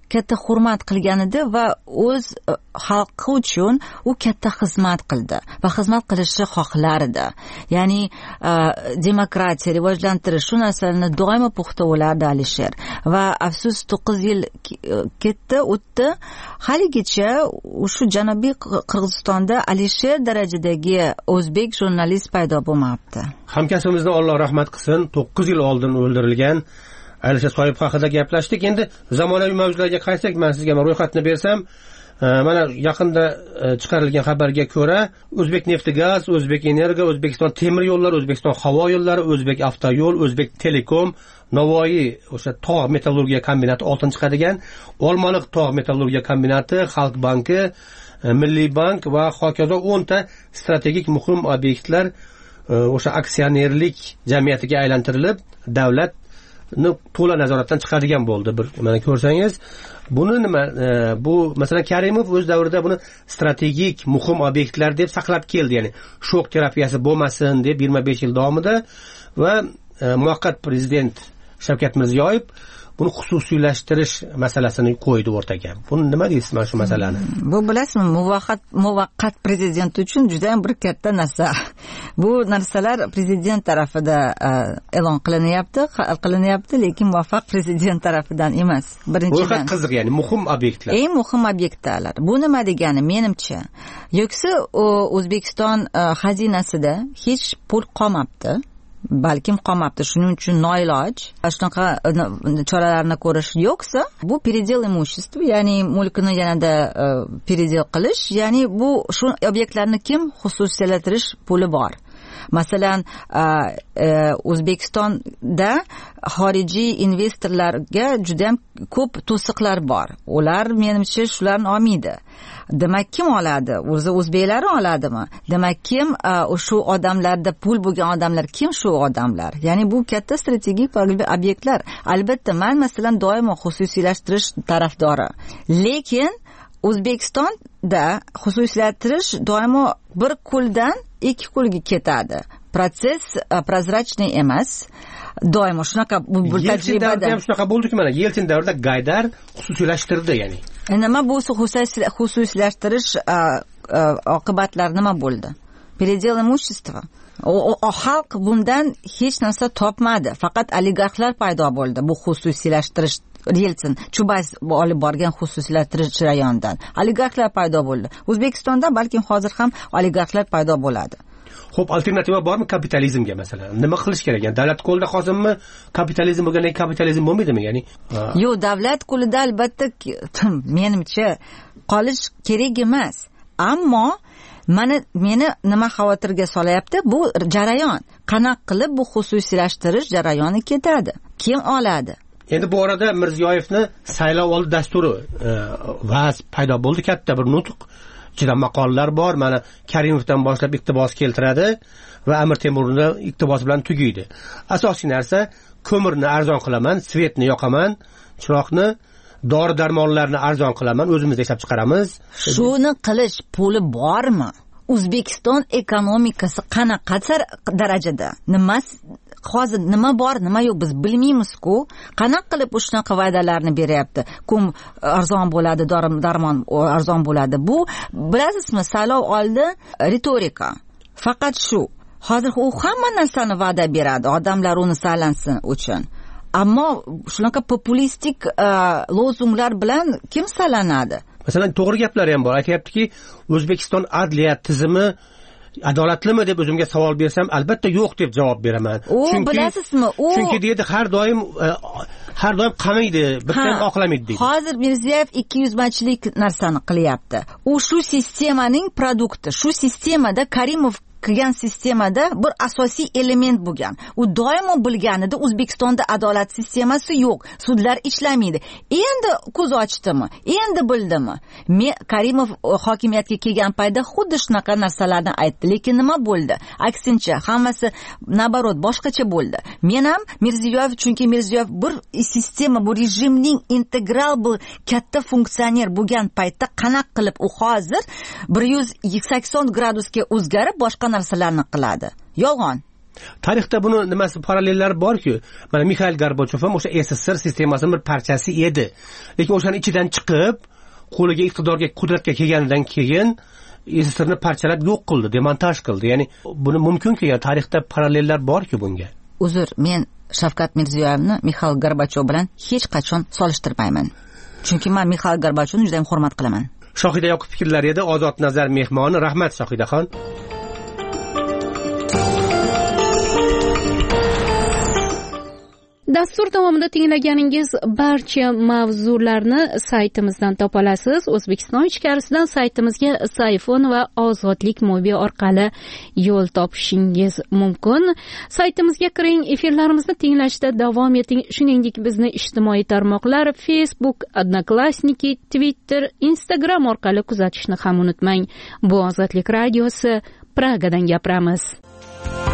katta hurmat qilgan edi va o'z xalqi uchun u katta xizmat qildi va xizmat qilishni xohlar edi. Ya'ni demokratiya, rivojlantirish shu narsalarni doimo puxta o'lardi Alisher. Va afsus to'qqiz yil ketdi, o'tdi. Haligacha shu Janubiy Qirg'izistonda Alisher darajadagi o'zbek jurnalist paydo bo'lmabdi. Hamkasbimizni Alloh rahmat qilsin, to'qqiz yil oldin o'ldirilgan Alisher Soipov haqida gaplashdik. Endi zamonaviy mavzularga qaytsak, men sizga ro'yxatni bersam, mana yaqinda chiqarilgan xabarga ko'ra, O'zbek Neftigaz, O'zbek Energo, O'zbekiston temir yo'llari, O'zbekiston havo yo'llari, O'zbek avtoyo'l, O'zbek Telekom, Navoiy o'sha tog' metallurgiya kombinati oltin chiqadigan, Olmaliq tog' metallurgiya kombinati, Xalq banki, Milliy bank va hokazo o'n ta strategik muhim obyektlar o'sha aksionerlik jamiyatiga aylantirilib, davlat to'la nazoratdan chiqadigan bo'ldi. Bir mana ko'rsangiz, buni nima bu masalan Karimov o'z davrida buni strategik muhim obyektlar deb saqlab keldi, ya'ni shok terapiyasi bo'lmasin deb yigirma besh yil davomida va muvaqqat prezident Shavkat Mirziyoyev buni xususiylashtirish masalasini qo'ydi o'rtaga. Buni nima deysiz mana shu masalani? Bu bilasizmi, muvaqqat muvaqqat prezident uchun juda ham bir katta narsa. Bu narsalar prezident tarafida e'lon qilinyapti, qilinyapti, lekin muvaffaq prezident tarafidan emas. Birinchidan qiziq, ya'ni muhim obyektlar. Eng muhim obyektlar. Bu nima degani menimcha? Yo'qsa O'zbekiston xazinasida hech pul qolmabdi. Balkim qolmabdi, shuning uchun noiloj shunaqa choralarni ko'rish. Yo'qsa bu передел имущества, ya'ni mulkini yanada передел qilish, ya'ni bu shu obyektlarni kim xususiylashtirish puli bor. Masalan, O'zbekistonda xorijiy investorlarga juda ham ko'p to'siqlar bor. Ular menimcha shularni olmaydi. Demak, kim oladi? O'zi o'zbeklar oladimi? Demak, kim shu odamlarda pul bo'lgan odamlar kim shu odamlar? Ya'ni bu katta strategik obyektlar. Albatta, men masalan doimo xususiylashtirish tarafdori. Lekin O'zbekistonda xususiylashtirish doimo bir qo'ldan ikki qo'lga ketadi. Proses prozrachniy emas. Doimo shunaqa bu tajribada ham shunaqa bo'ldiki, mana Yeltsin davrida Gaydar xususiylashtirdi, ya'ni. Nima bu xususiylashtirish oqibatlari nima bo'ldi? Передел имущества. O xalq bundan hech narsa topmadi. Faqat oligarxlar paydo bo'ldi bu xususiylashtirish Yeltsin Chubais olib borgan xususiylashtirish jarayonidan. Oligarxlar paydo bo'ldi. O'zbekistonda balkim hozir ham oligarxlar paydo bo'ladi. Xo'p, alternativa bormi kapitalizmga masalan? Nima qilish kerak? Yani davlat qo'lida hozirmi kapitalizm bo'lgandan kapitalizm bo'lmaydimi? Ya'ni yo'q, davlat qo'lida albatta menimcha qolish kerak emas. Ammo mana meni nima xavotirga solayapti? Bu jarayon. Qanaqa qilib bu xususiylashtirish jarayoni ketadi? Kim oladi? Endi bu orada Mirziyoyevni saylov oldi dasturi vaz paydo bo'ldi, katta bir nutq. Ichida maqolalar bor. Mana Karimovdan boshlab iqtibos keltiradi va Amir Temurni iqtibos bilan tugaydi. Asosiy narsa ko'mirni arzon qilaman, svetni yoqaman, chiroqni, dori-darmonlarni arzon qilaman, o'zimizda ishlab chiqaramiz. Shuni qilish puli bormi? O'zbekiston ekonomikasi qanaqa darajada? Nima hozir nima bor, nima yo'q biz bilmaymiz-ku. Qanaqa qilib shunaqa va'dalarni beryapti? Kum arzon bo'ladi, darmon arzon bo'ladi. Bu bilasizmi, saylov oldi retorika. Faqat shu. Hozir u hamma narsani va'da beradi, odamlar uni saylansin uchun. Ammo shunaqa populistik lozunglar bilan kim saylanadi? Masalan, to'g'ri gaplar ham bor. Aytayaptiki, O'zbekiston adliya tizimi adolatlimi deb o'zimga savol bersam, albatta yo'q deb javob beraman. Chunki bilasizmi, u chunki deydi har doim har doim qamaydi, bitta oqlamaydi deydi. Hozir Mirziyoyev ikki yuzmachilik narsani qilyapti. U shu sistemaning produkti. Shu sistemada Karimov qilgan sistemada bir asosiy element bo'lgan. U doimo bilganida O'zbekistonda adolat sistemasi yo'q, sudlar ishlamaydi. Endi ko'z ochdimi? Endi bildimi? Men Karimov hokimiyatga kelgan paytda xuddi shunaqa narsalarni aytdi, lekin nima bo'ldi? Aksincha, hammasi nabarot boshqacha bo'ldi. Men ham Mirziyoyev, chunki Mirziyoyev bir sistema, bu rejimning integral bir katta funksioner bo'lgan paytda qanaqa qilib u hozir bir yuz sakson gradusga o'zgarib boshqa narsalarni qiladi. Yolg'on. tarixda buni nimasi parallellari borku, mana Mixail Gorbachov ham o'sha S S S R sistemasining bir parchasi edi, lekin o'shani ichidan chiqib qo'liga iqtidorga qudratga kelganidan keyin S S S Rni parchalab yo'q qildi, demontaj qildi. Ya'ni buni mumkinki, ya tarixda parallellar borku bunga. Uzr, men Shavkat Mirziyoyevni Mixail Gorbachov bilan hech qachon solishtirmayman. Chunki men Mixail Gorbachovni juda ham hurmat qilaman. Shohida Yoqub fikrlari edi, Ozod Nazar mehmoni. Rahmat Shohidaxon. Dastur davomida tinglaganingiz barcha mavzularni saytimizdan topa olasiz. O'zbekiston ichkarisidan saytimizga Sayfon va Ozodlik mobil orqali yo'l topishingiz mumkin. Saytimizga kiring, efirlarimizni tinglashda davom eting. Shuningdek, bizni ijtimoiy tarmoqlar Facebook, Odnoklassniki, Twitter, Instagram orqali kuzatishni ham unutmang. Bu Ozodlik radiosi, Pragadan gapiramiz.